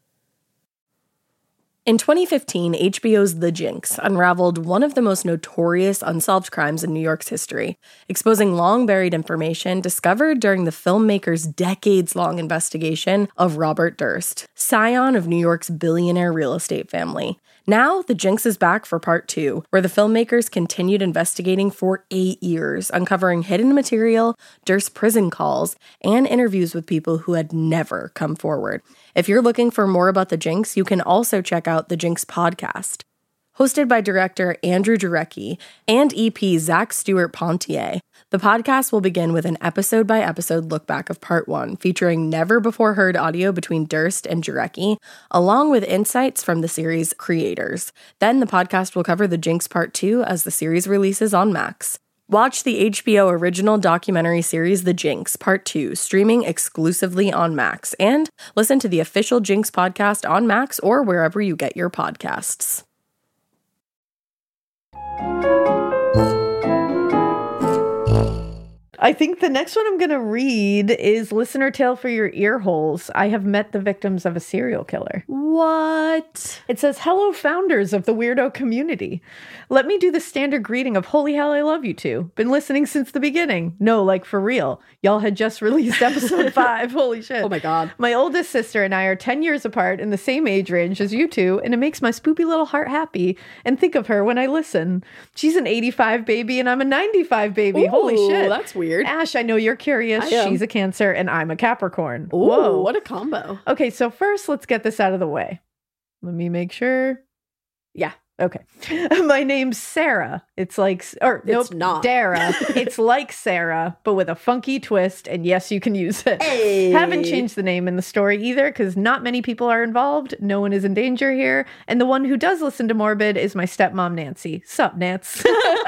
In twenty fifteen, H B O's The Jinx unraveled one of the most notorious unsolved crimes in New York's history, exposing long-buried information discovered during the filmmaker's decades-long investigation of Robert Durst, scion of New York's billionaire real estate family. Now, The Jinx is back for part two, where the filmmakers continued investigating for eight years, uncovering hidden material, Durst prison calls, and interviews with people who had never come forward. If you're looking for more about The Jinx, you can also check out The Jinx podcast. Hosted by director Andrew Jarecki and E P Zach Stewart Pontier, the podcast will begin with an episode-by-episode look-back of part one, featuring never-before-heard audio between Durst and Jarecki, along with insights from the series' creators. Then the podcast will cover The Jinx part two as the series releases on Max. Watch the H B O original documentary series The Jinx Part two, streaming exclusively on Max, and listen to the official Jinx podcast on Max or wherever you get your podcasts. I think the next one I'm going to read is Listener Tale for Your Ear Holes. I have met the victims of a serial killer. What? It says, "Hello, founders of the weirdo community. Let me do the standard greeting of holy hell, I love you two. Been listening since the beginning. No, like for real. Y'all had just released episode five. Holy shit. Oh my God. My oldest sister and I are ten years apart in the same age range as you two, and it makes my spoopy little heart happy and think of her when I listen. She's an eighty-five baby and I'm a ninety-five baby. Ooh, Holy shit. that's weird. weird. Ash, I know you're curious. I am. She's a Cancer and I'm a Capricorn. Ooh, Whoa. what a combo. Okay, so first let's get this out of the way. Let me make sure. Yeah. Okay. My name's Sarah. It's like, or It's nope, not. Dara. It's like Sarah, but with a funky twist. And yes, you can use it. Hey. Haven't changed the name in the story either because not many people are involved. No one is in danger here. And the one who does listen to Morbid is my stepmom, Nancy. Sup, Nance?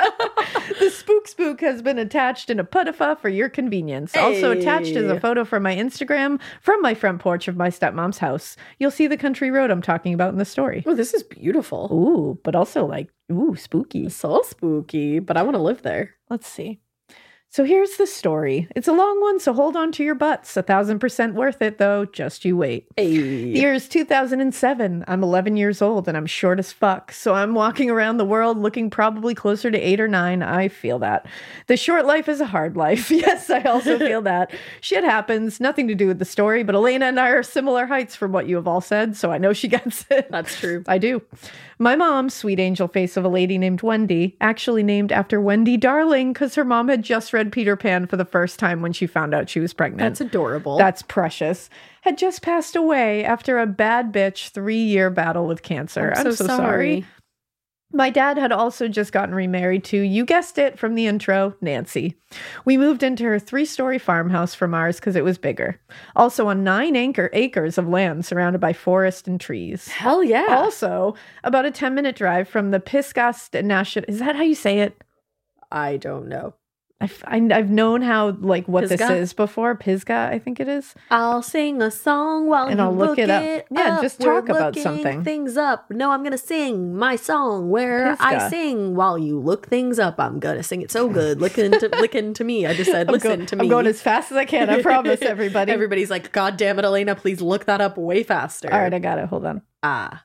The spook spook has been attached in a puttifa for your convenience. Also attached is a Hey. photo from my Instagram from my front porch of my stepmom's house. You'll see the country road I'm talking about in the story. Oh, this is beautiful. Ooh, but also like, ooh, spooky. So spooky, but I want to live there. Let's see. So here's the story. It's a long one, so hold on to your butts. A thousand percent worth it, though. Just you wait. Hey. The year is two thousand seven. I'm eleven years old and I'm short as fuck. So I'm walking around the world looking probably closer to eight or nine. I feel that. The short life is a hard life. Yes, I also feel that. Shit happens. Nothing to do with the story, but Elena and I are similar heights from what you have all said, so I know she gets it. That's true. I do. My mom, sweet angel face of a lady named Wendy, actually named after Wendy Darling because her mom had just read Peter Pan for the first time when she found out she was pregnant. That's adorable. That's precious. Had just passed away after a bad bitch three-year battle with cancer. I'm so sorry. My dad had also just gotten remarried to, you guessed it from the intro, Nancy. We moved into her three-story farmhouse from ours because it was bigger. Also on nine acre acres of land surrounded by forest and trees. Hell yeah. Also, about a ten-minute drive from the Pisgah National... Is that how you say it? I don't know. I've, I- I've known how, like, what Pisgah? this is before. Pisgah, I think it is. I'll sing a song while And you I'll look look it up. it Yeah, up. just We're talk about looking something. things up. No, I'm gonna sing my song where I Pisgah. sing while you look things up. I'm gonna sing it so good. Listen to listen to me. I just said, I'm listen go- to me. I'm going as fast as I can, I promise, everybody. Everybody's like, God damn it, Elena, please look that up way faster. All right, I got it. Hold on. Ah.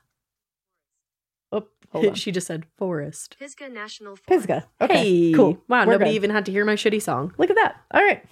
Oh, hold on. She just said forest. Pisgah National Forest. Pisgah. Okay, Hey, cool. Wow, We're nobody good. even had to hear my shitty song. Look at that. All right.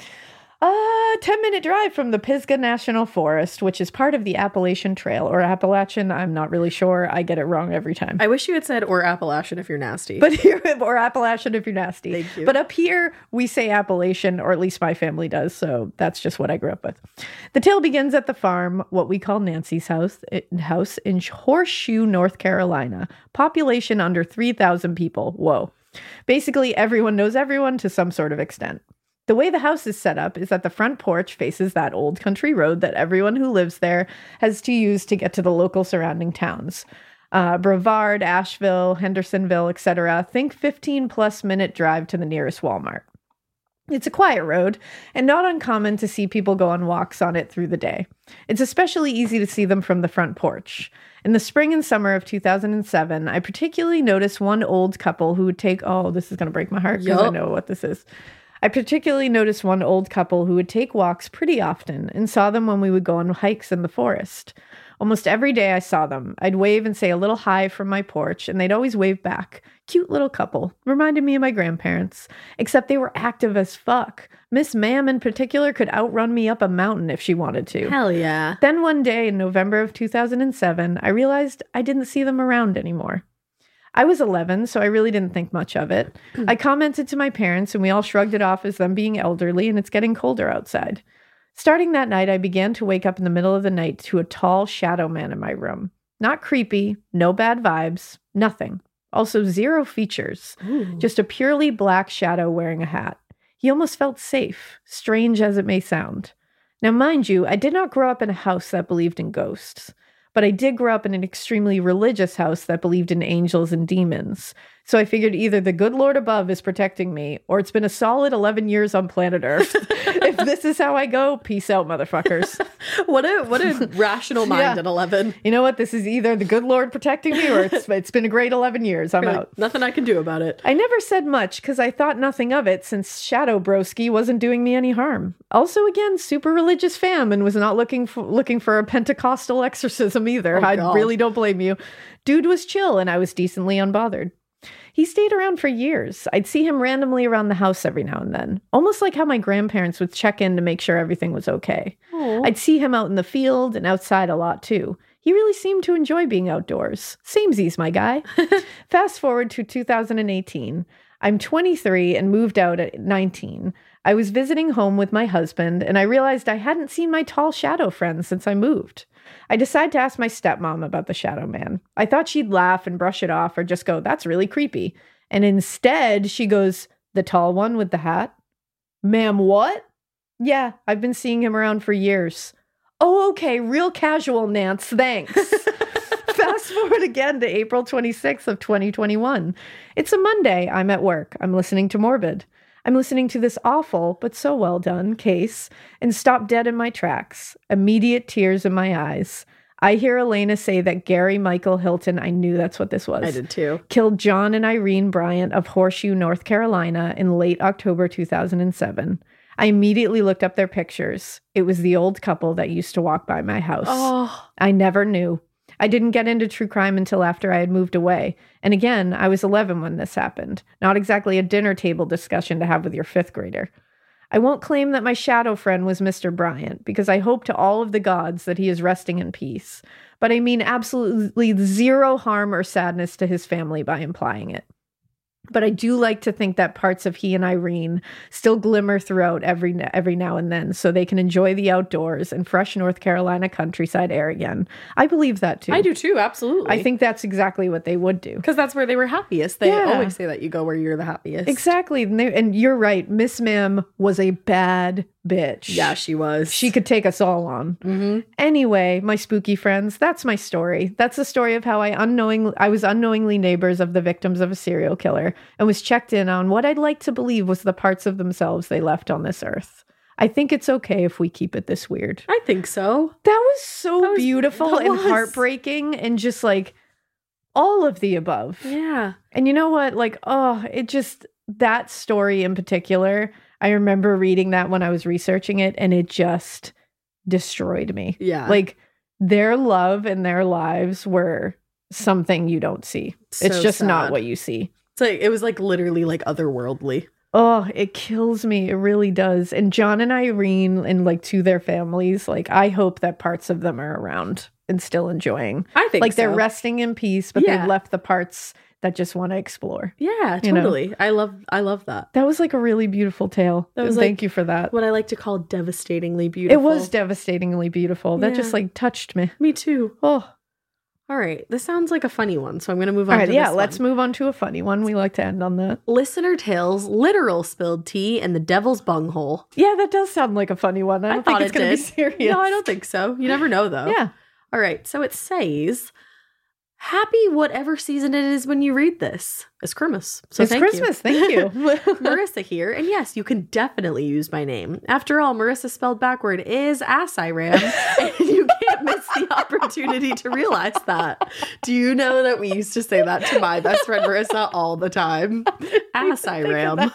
Uh, ten minute drive from the Pisgah National Forest, which is part of the Appalachian Trail or Appalachian. I'm not really sure. I get it wrong every time. I wish you had said or Appalachian if you're nasty. But here, or Appalachian if you're nasty. Thank you. But up here, we say Appalachian, or at least my family does. So that's just what I grew up with. The tale begins at the farm, what we call Nancy's house, house in Horseshoe, North Carolina. Population under three thousand people. Whoa. Basically, everyone knows everyone to some sort of extent. The way the house is set up is that the front porch faces that old country road that everyone who lives there has to use to get to the local surrounding towns. Uh, Brevard, Asheville, Hendersonville, et cetera. Think fifteen plus minute drive to the nearest Walmart. It's a quiet road and not uncommon to see people go on walks on it through the day. It's especially easy to see them from the front porch. In the spring and summer of two thousand seven, I particularly noticed one old couple who would take, oh, this is going to break my heart because I Yup. know what this is. I particularly noticed one old couple who would take walks pretty often and saw them when we would go on hikes in the forest. Almost every day I saw them. I'd wave and say a little hi from my porch, and they'd always wave back. Cute little couple. Reminded me of my grandparents. Except they were active as fuck. Miss Ma'am in particular could outrun me up a mountain if she wanted to. Hell yeah. Then one day in November of two thousand seven, I realized I didn't see them around anymore. I was eleven, so I really didn't think much of it. I commented to my parents, and we all shrugged it off as them being elderly, and it's getting colder outside. Starting that night, I began to wake up in the middle of the night to a tall shadow man in my room. Not creepy, no bad vibes, nothing. Also zero features, just a purely black shadow wearing a hat. He almost felt safe, strange as it may sound. Now, mind you, I did not grow up in a house that believed in ghosts. But I did grow up in an extremely religious house that believed in angels and demons. So I figured either the good Lord above is protecting me, or it's been a solid eleven years on planet Earth. If this is how I go, peace out, motherfuckers. What a what a rational mind Yeah. at eleven. You know what? This is either the good Lord protecting me, or it's, it's been a great eleven years. I'm Like, out. nothing I can do about it. I never said much because I thought nothing of it since Shadow Broski wasn't doing me any harm. Also, again, super religious fam and was not looking for, looking for a Pentecostal exorcism either. Oh, I God. really don't blame you. Dude was chill and I was decently unbothered. He stayed around for years. I'd see him randomly around the house every now and then, almost like how my grandparents would check in to make sure everything was okay. I'd see him out in the field and outside a lot too. He really seemed to enjoy being outdoors. Samesies, my guy. Fast forward to two thousand eighteen. I'm twenty-three and moved out at nineteen. I was visiting home with my husband, and I realized I hadn't seen my tall shadow friend since I moved. I decided to ask my stepmom about the shadow man. I thought she'd laugh and brush it off or just go, "That's really creepy." And instead, she goes, "The tall one with the hat?" "Ma'am, what?" "Yeah, I've been seeing him around for years." "Oh, okay, real casual, Nance, thanks." Fast forward again to April twenty-sixth of twenty twenty-one. It's a Monday. I'm at work. I'm listening to Morbid. I'm listening to this awful, but so well done, case and stop dead in my tracks. Immediate tears in my eyes. I hear Elena say that Gary Michael Hilton, I knew that's what this was. I did too. Killed John and Irene Bryant of Horseshoe, North Carolina in late October two thousand seven. I immediately looked up their pictures. It was the old couple that used to walk by my house. Oh. I never knew. I didn't get into true crime until after I had moved away. And again, I was eleven when this happened. Not exactly a dinner table discussion to have with your fifth grader. I won't claim that my shadow friend was Mister Bryant, because I hope to all of the gods that he is resting in peace. But I mean absolutely zero harm or sadness to his family by implying it. But I do like to think that parts of he and Irene still glimmer throughout every every now and then, so they can enjoy the outdoors and fresh North Carolina countryside air again. I believe that too. I do too, absolutely. I think that's exactly what they would do. Because that's where they were happiest. They Yeah. always say that you go where you're the happiest. Exactly. And, they, and you're right. Miss Mim was a bad bitch. Yeah, she was. She could take us all on. Mm-hmm. Anyway, my spooky friends, that's my story. That's the story of how I unknowingly, I was unknowingly neighbors of the victims of a serial killer and was checked in on what I'd like to believe was the parts of themselves they left on this earth. I think it's okay if we keep it this weird. I think so. That was so That was- beautiful that and was. heartbreaking and just like all of the above. Yeah. And you know what? Like, oh, it just, that story in particular, I remember reading that when I was researching it and it just destroyed me. Yeah. Like their love and their lives were something you don't see. it's So just not sad. what you see. It's like, it was like literally like otherworldly. Oh, it kills me. It really does. And John and Irene and like to their families, like I hope that parts of them are around and still enjoying. I think Like they're so. resting in peace, but Yeah. they've left the parts that just want to explore. Yeah, you know? totally. I love I love that. That was like a really beautiful tale. That was And thank like you for that. What I like to call devastatingly beautiful. It was devastatingly beautiful. That Yeah. just like touched me. Me too. Oh, All right. This sounds like a funny one, so I'm going to move on all right. to Yeah, this let's one. move on to a funny one. We like to end on that. Listener tales, literal spilled tea, and the devil's bunghole. Yeah, that does sound like a funny one. I I don't thought think it's it going to be did. serious. No, I don't think so. You never know, though. Yeah. All right. So it says, happy whatever season it is when you read this. It's Christmas. So it's thank Christmas. Thank you. you. Marissa here. And yes, you can definitely use my name. After all, Marissa spelled backward is ass I ram. And you can't miss the opportunity to realize that. Do you know that we used to say that to my best friend Marissa all the time? Ass I ram.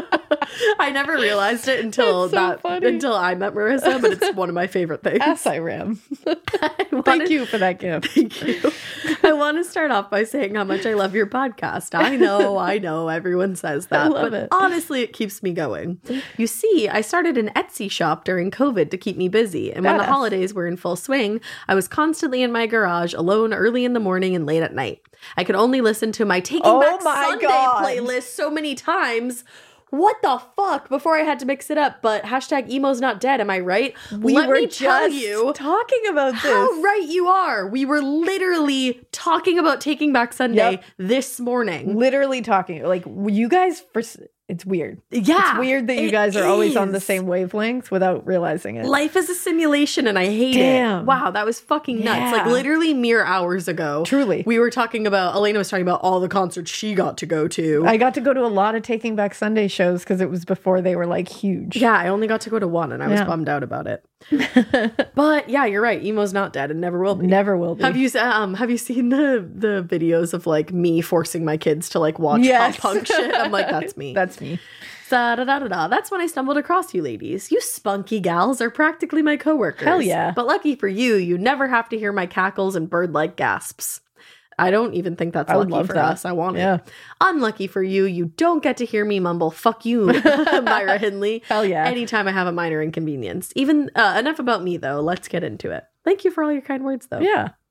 I never realized it until That's so that funny. until I met Marissa, but it's one of my favorite things. Ass I ram. I wanted- Thank you for that gift. Thank you. I want to start off by saying how much I love your podcast. I know, I know, everyone says that, I love but it. honestly, it keeps me going. You see, I started an Etsy shop during COVID to keep me busy, and when the Badass. holidays were in full swing, I was constantly in my garage alone early in the morning and late at night. I could only listen to my Taking Oh Back my Sunday God. playlist so many times. What the fuck? Before I had to mix it up, but hashtag emo's not dead, am I right? We Let were me tell just you talking about this. how right you are. We were literally talking about Taking Back Sunday Yep. this morning. Literally talking. Like you guys, for it's weird. Yeah. It's weird that you it guys are always on the is. same wavelength without realizing it. Life is a simulation and I hate Damn. it. Wow, that was fucking nuts. Like Yeah. literally mere hours ago. Truly. We were talking about, Elena was talking about all the concerts she got to go to. I got to go to a lot of Taking Back Sunday shows because it was before they were like huge. Yeah, I only got to go to one and I was Yeah. bummed out about it. But yeah, you're right. Emo's not dead and never will be. Never will be. Have you um have you seen the the videos of like me forcing my kids to like watch Yes. pop punk shit? I'm like, that's me. That's me. Da, da, da, da, da. That's when I stumbled across you ladies. You spunky gals are practically my coworkers. Hell yeah. But lucky for you, you never have to hear my cackles and bird-like gasps. I don't even think that's I would lucky love for that. us. I want Yeah. it. Unlucky for you, you don't get to hear me mumble, fuck you, Myra Hindley. Hell yeah. Anytime I have a minor inconvenience. Even uh, enough about me, though. Let's get into it. Thank you for all your kind words, though. Yeah.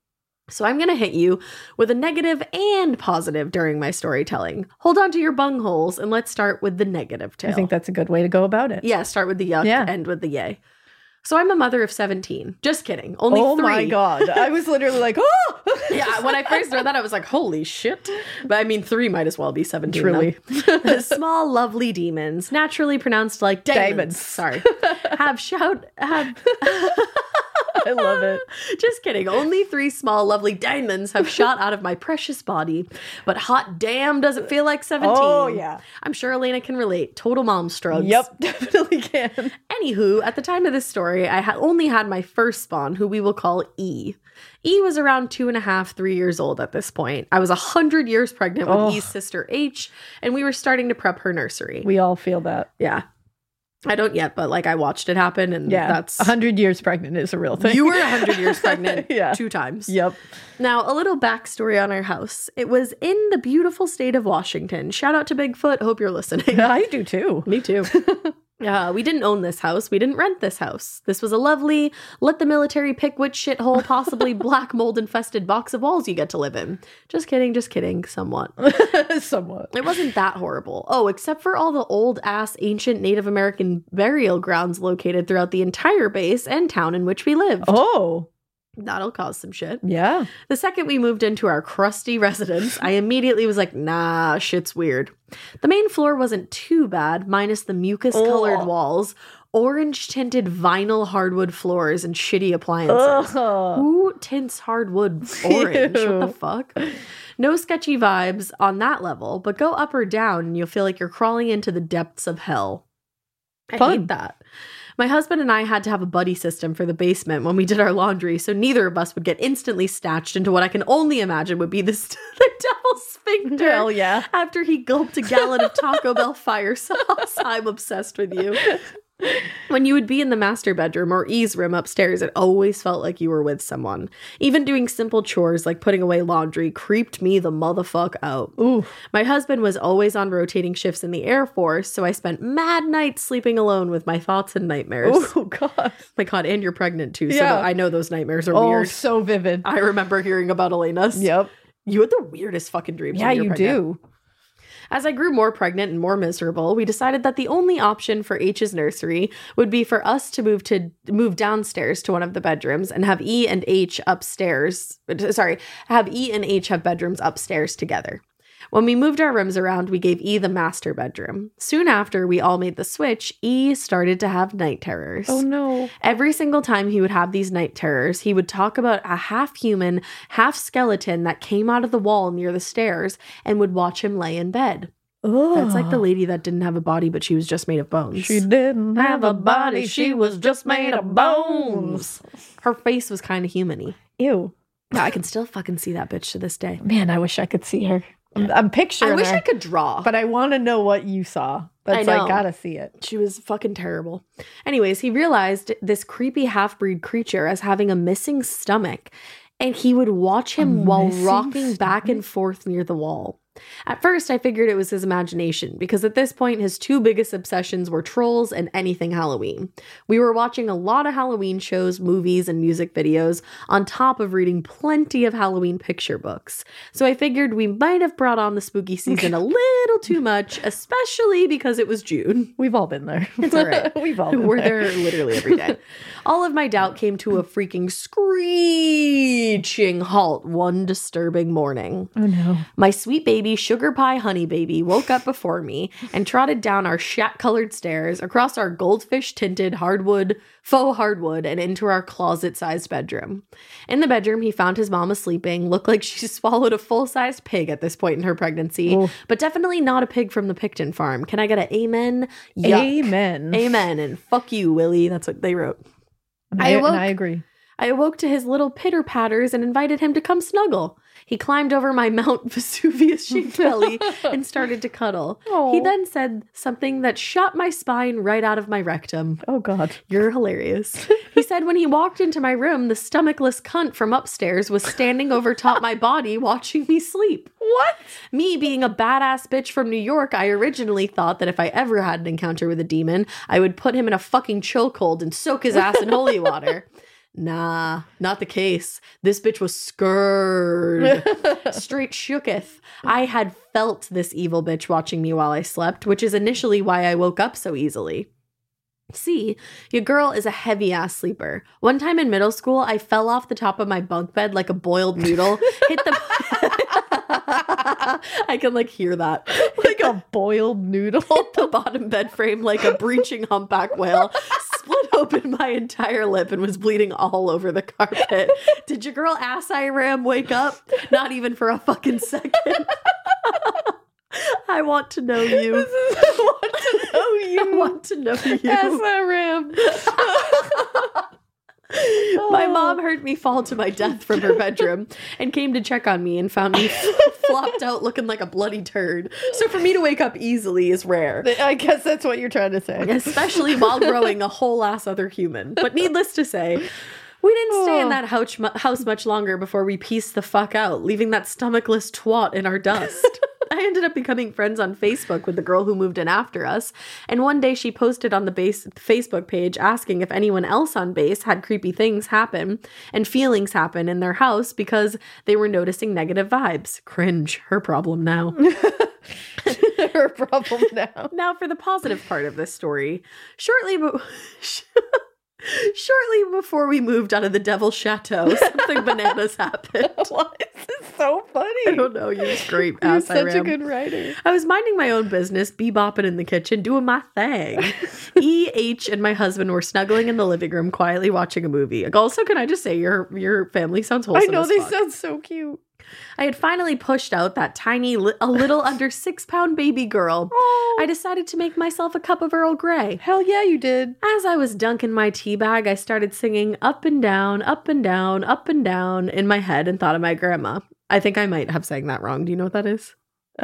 So I'm going to hit you with a negative and positive during my storytelling. Hold on to your bungholes and let's start with the negative tale. I think that's a good way to go about it. Yeah, start with the yuck, Yeah. end with the yay. So I'm a mother of seventeen. Just kidding. Only Oh three. my God. I was literally like, oh! Yeah, when I first read that, I was like, holy shit. But I mean, three might as well be seventeen. Truly. Now. Small, lovely demons, naturally pronounced like demons. Demons. Sorry. Have shout, have... I love it. Just kidding. Only three small, lovely demons have shot out of my precious body. But hot damn, does it feel like seventeen. Oh, yeah. I'm sure Elena can relate. Total mom strugs. Yep, definitely can. Anywho, at the time of this story, I had only had my first spawn, who we will call E. E was around two and a half, three years old at this point. I was a hundred years pregnant with Oh. E's sister H, and we were starting to prep her nursery. We all feel that. yeah. I don't yet, but like I watched it happen, and Yeah. that's... one hundred years pregnant is a real thing. You were a hundred years pregnant Yeah. two times. Yep. Now, a little backstory on our house. It was in the beautiful state of Washington. Shout out to Bigfoot. Hope you're listening. I do too. Me too. Uh, we didn't own this house. We didn't rent this house. This was a lovely, let the military pick which shithole, possibly black mold infested box of walls you get to live in. Just kidding, just kidding, somewhat. Somewhat. It wasn't that horrible. Oh, except for all the old ass ancient Native American burial grounds located throughout the entire base and town in which we lived. Oh, That'll cause some shit. yeah. The second we moved into our crusty residence, I immediately was like, nah, shit's weird. The main floor wasn't too bad, minus the mucus-colored Ugh. walls, orange-tinted vinyl hardwood floors, and shitty appliances. Ugh. Who tints hardwood orange? What the Ew. fuck? No sketchy vibes on that level, but go up or down and you'll feel like you're crawling into the depths of hell. I Fun. hate that. My husband and I had to have a buddy system for the basement when we did our laundry, so neither of us would get instantly snatched into what I can only imagine would be the, st- the devil's sphincter. Hell yeah. After he gulped a gallon of Taco Bell fire sauce. I'm obsessed with you. When you would be in the master bedroom or E's room upstairs, it always felt like you were with someone. Even doing simple chores like putting away laundry creeped me the motherfuck out. Ooh. My husband was always on rotating shifts in the Air Force, so I spent mad nights sleeping alone with my thoughts and nightmares. Oh, God. My God, and you're pregnant too, so Yeah. I know those nightmares are Oh, weird. so vivid. I remember hearing about Elena's. Yep. You had the weirdest fucking dreams. Yeah, when you're you pregnant. do. As I grew more pregnant and more miserable, we decided that the only option for H's nursery would be for us to move to move downstairs to one of the bedrooms and have E and H upstairs. Sorry, have E and H have bedrooms upstairs together. When we moved our rooms around, we gave E the master bedroom. Soon after we all made the switch, E started to have night terrors. Oh, no. Every single time he would have these night terrors, he would talk about a half-human, half-skeleton that came out of the wall near the stairs and would watch him lay in bed. Ugh. That's like the lady that didn't have a body, but she was just made of bones. She didn't have a body. She was just made of bones. Her face was kind of human-y. Ew. Yeah, I can still fucking see that bitch to this day. Man, I wish I could see her. I'm, I'm picturing I wish her, I could draw. but I want to know what you saw. That's I know. like, gotta see it. She was fucking terrible. Anyways, he realized this creepy half-breed creature as having a missing stomach, and he would watch him A while missing rocking back and forth near the wall. At first, I figured it was his imagination, because at this point, his two biggest obsessions were trolls and anything Halloween. We were watching a lot of Halloween shows, movies, and music videos, on top of reading plenty of Halloween picture books. So I figured we might have brought on the spooky season a little too much, especially because it was June. We've all been there. It's all right. We've all been We're there. there literally every day. All of my doubt came to a freaking screeching halt one disturbing morning. Oh, no. My sweet baby, sugar pie honey baby, woke up before me and trotted down our shat-colored stairs, across our goldfish-tinted hardwood, faux hardwood, and into our closet-sized bedroom. In the bedroom, he found his mama sleeping, looked like she swallowed a full-sized pig at this point in her pregnancy, Oof. but definitely not a pig from the Picton farm. Can I get an amen? Yuck. Amen. Amen, and fuck you, Willie. That's what they wrote. And I I, awoke- and I agree. I awoke to his little pitter-patters and invited him to come snuggle. He climbed over my Mount Vesuvius-shaped belly and started to cuddle. Aw. He then said something that shot my spine right out of my rectum. Oh, God. You're hilarious. He said when he walked into my room, the stomachless cunt from upstairs was standing over top my body watching me sleep. What? Me being a badass bitch from New York, I originally thought that if I ever had an encounter with a demon, I would put him in a fucking chokehold and soak his ass in holy water. Nah, not the case. This bitch was scared. Straight shooketh. I had felt this evil bitch watching me while I slept, which is initially why I woke up so easily. See, your girl is a heavy-ass sleeper. One time in middle school, I fell off the top of my bunk bed like a boiled noodle, hit the... I can, like, hear that. Like a boiled noodle. Hit the bottom bed frame like a breaching humpback whale, split open my entire lip and was bleeding all over the carpet. Did your girl ass I ram wake up? Not even for a fucking second. I want to know you. This is, I want to know you. I want to know you. S R M. My mom heard me fall to my death from her bedroom and came to check on me and found me flopped out looking like a bloody turd. So for me to wake up easily is rare. I guess that's what you're trying to say. Especially while growing a whole ass other human. But needless to say, we didn't stay in that house, house much longer before we pieced the fuck out, leaving that stomachless twat in our dust. I ended up becoming friends on Facebook with the girl who moved in after us, and one day she posted on the base Facebook page asking if anyone else on base had creepy things happen and feelings happen in their house because they were noticing negative vibes. Cringe. Her problem now. Her problem now. Now for the positive part of this story. Shortly be- Shortly before we moved out of the Devil's Chateau, something bananas happened. Why is this so funny? I don't know. You're just great. You're ass I such a ram. good writer. I was minding my own business, bebopping in the kitchen, doing my thing. E, H, and my husband were snuggling in the living room, quietly watching a movie. Also, can I just say, your your family sounds wholesome. I know, as they fuck. sound so cute. I had finally pushed out that tiny, li- a little under six pound baby girl. Oh, I decided to make myself a cup of Earl Grey. hell yeah, you did. As I was dunking my tea bag, I started singing up and down, up and down, up and down in my head and thought of my grandma. I think I might have sang that wrong. Do you know what that is?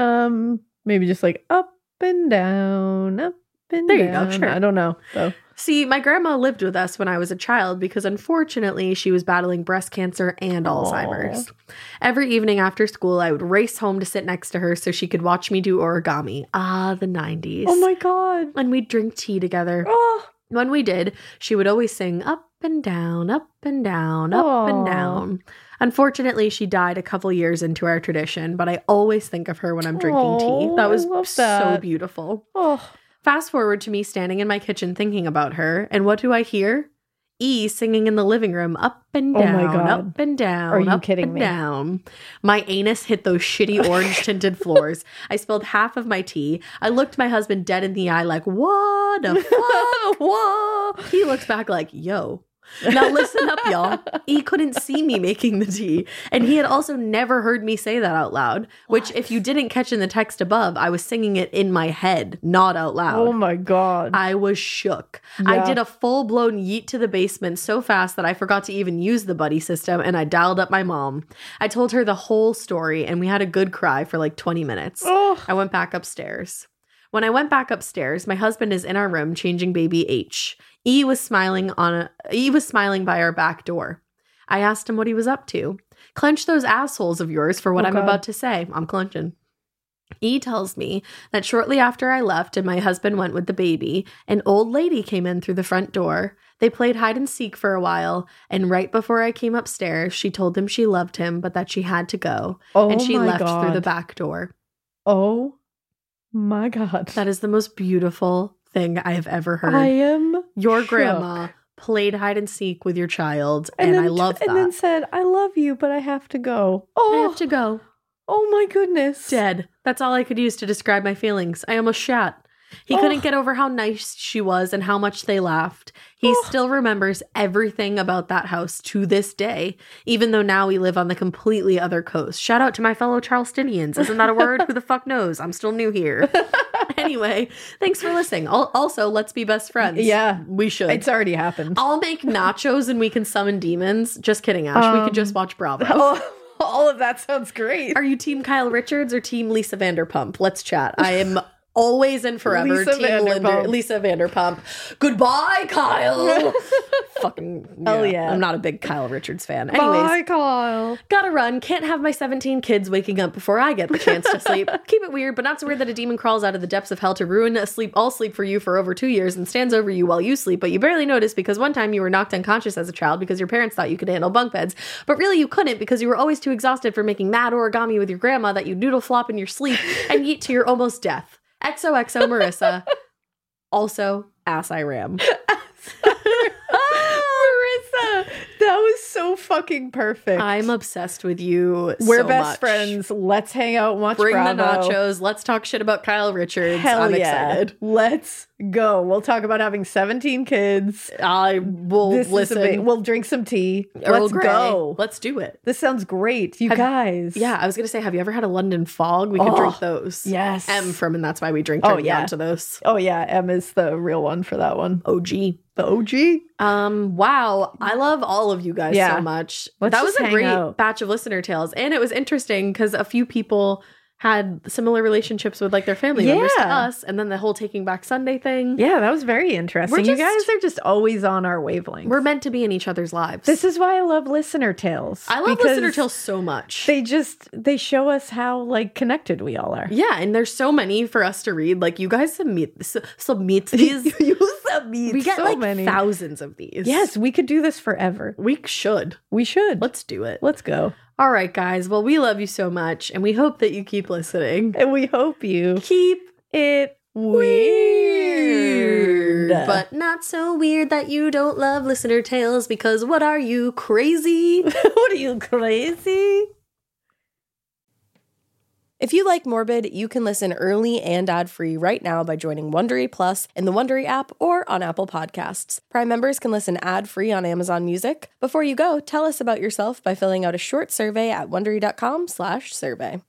Um, maybe just like up and down, up and There you down. go, sure. I don't know, though. See, my grandma lived with us when I was a child because unfortunately she was battling breast cancer and Aww. Alzheimer's. Every evening after school, I would race home to sit next to her so she could watch me do origami. Ah, the nineties. Oh my god. And we'd drink tea together. Oh, When we did, she would always sing up and down, up and down, up Aw. and down. Unfortunately, she died a couple years into our tradition, but I always think of her when I'm drinking Aw, tea. That I was love so that. beautiful. oh. Fast forward to me standing in my kitchen thinking about her, and what do I hear? E singing in the living room, up and Oh down, my God. up and down, Are you up kidding and me? down. My anus hit those shitty orange tinted floors. I spilled half of my tea. I looked my husband dead in the eye like, what the fuck? Whoa. He looked back like, yo. Now listen up, y'all. E couldn't see me making the tea, and he had also never heard me say that out loud, which What? if you didn't catch in the text above, I was singing it in my head, not out loud. Oh my god. I was shook. I Yeah. did a full-blown yeet to the basement so fast that I forgot to even use the buddy system, and I dialed up my mom. I told her the whole story, and we had a good cry for like twenty minutes. Oh. I went back upstairs. When I went back upstairs, my husband is in our room changing baby H. E was smiling on a E was smiling by our back door. I asked him what he was up to. Clench those assholes of yours for what Oh, I'm God. about to say. I'm clenching. E tells me that shortly after I left and my husband went with the baby, an old lady came in through the front door. They played hide and seek for a while, and right before I came upstairs, she told him she loved him, but that she had to go, Oh and she my left god. through the back door. Oh my god. That is the most beautiful thing I have ever heard. I am Your shook. grandma played hide and seek with your child, and, then, I love that. And then said, I love you, but I have to go. Oh, I have to go. Oh my goodness. Dead. That's all I could use to describe my feelings. I almost shat. He Oh. couldn't get over how nice she was and how much they laughed. He Oh. still remembers everything about that house to this day, even though now we live on the completely other coast. Shout out to my fellow Charlestonians. Isn't that a word? Who the fuck knows? I'm still new here. Anyway, thanks for listening. Al- Also, let's be best friends. Yeah. We should. It's already happened. I'll make nachos and we can summon demons. Just kidding, Ash. we Um, could just watch Bravo. Oh, all of that sounds great. Are you team Kyle Richards or team Lisa Vanderpump? Let's chat. I am always and forever. Lisa Team Vanderpump. Linder, Lisa Vanderpump. Goodbye, Kyle. Fucking Hell yeah. I'm not a big Kyle Richards fan. Anyways, Bye, Kyle. gotta run. Can't have my seventeen kids waking up before I get the chance to sleep. Keep it weird, but not so weird that a demon crawls out of the depths of hell to ruin a sleep, all sleep for you for over two years and stands over you while you sleep, but you barely notice because one time you were knocked unconscious as a child because your parents thought you could handle bunk beds, but really you couldn't because you were always too exhausted from making mad origami with your grandma that you noodle flop in your sleep and eat to your almost death. X O X O Marissa. Also, ass I ram. Marissa, that was so fucking perfect. I'm obsessed with you. We're so best much. friends. Let's hang out and watch Bring Bravo. the nachos. Let's talk shit about Kyle Richards. Hell I'm yeah. excited. Let's go. We'll talk about having seventeen kids. I will This is listen. ama- We'll drink some tea. Earl Let's Grey. go. Let's do it. This sounds great. You Have- guys. Yeah, I was gonna say, have you ever had a London Fog? We could Oh, drink those. yes. M from, and that's why we drink. Oh, Turning yeah. on to those. Oh, yeah. M is the real one for that one. O G. The O G. Um. Wow. I love all of you guys Yeah. so much. Let's that was just a hang great out. batch of listener tales, and it was interesting because a few people had similar relationships with like their family members to Yeah. us, and then the whole Taking Back Sunday thing. Yeah, that was very interesting. We're you just- guys are just always on our wavelength. We're meant to be in each other's lives. This is why I love listener tales. I love because listener tales so much. They just they show us how like connected we all are. Yeah, and there's so many for us to read. Like you guys submit su- submit these. you submit We get so like many. thousands of these. Yes, we could do this forever. we should. We should. Let's do it. Let's go. All right, guys. Well, we love you so much, and we hope that you keep listening. And we hope you Keep it weird, weird. but not so weird that you don't love listener tales. Because what are you, crazy? what are you crazy? If you like Morbid, you can listen early and ad-free right now by joining Wondery Plus in the Wondery app or on Apple Podcasts. Prime members can listen ad-free on Amazon Music. Before you go, tell us about yourself by filling out a short survey at wondery.com slash survey.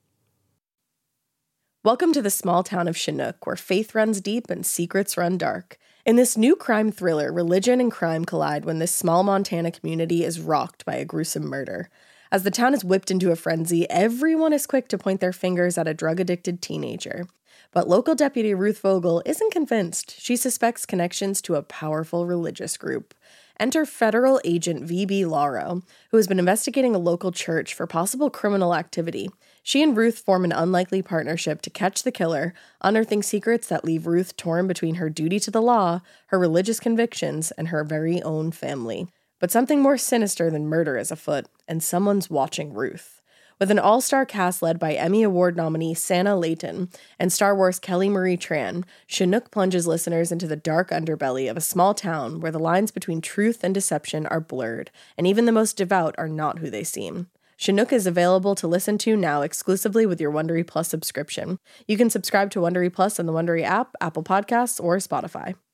Welcome to the small town of Chinook, where faith runs deep and secrets run dark. In this new crime thriller, religion and crime collide when this small Montana community is rocked by a gruesome murder. As the town is whipped into a frenzy, everyone is quick to point their fingers at a drug-addicted teenager. But local deputy Ruth Vogel isn't convinced. She suspects connections to a powerful religious group. Enter federal agent V B Lauro, who has been investigating a local church for possible criminal activity. She and Ruth form an unlikely partnership to catch the killer, unearthing secrets that leave Ruth torn between her duty to the law, her religious convictions, and her very own family. But something more sinister than murder is afoot, and someone's watching Ruth. With an all-star cast led by Emmy Award nominee Sanaa Lathan and Star Wars Kelly Marie Tran, Chinook plunges listeners into the dark underbelly of a small town where the lines between truth and deception are blurred, and even the most devout are not who they seem. Chinook is available to listen to now exclusively with your Wondery Plus subscription. You can subscribe to Wondery Plus on the Wondery app, Apple Podcasts, or Spotify.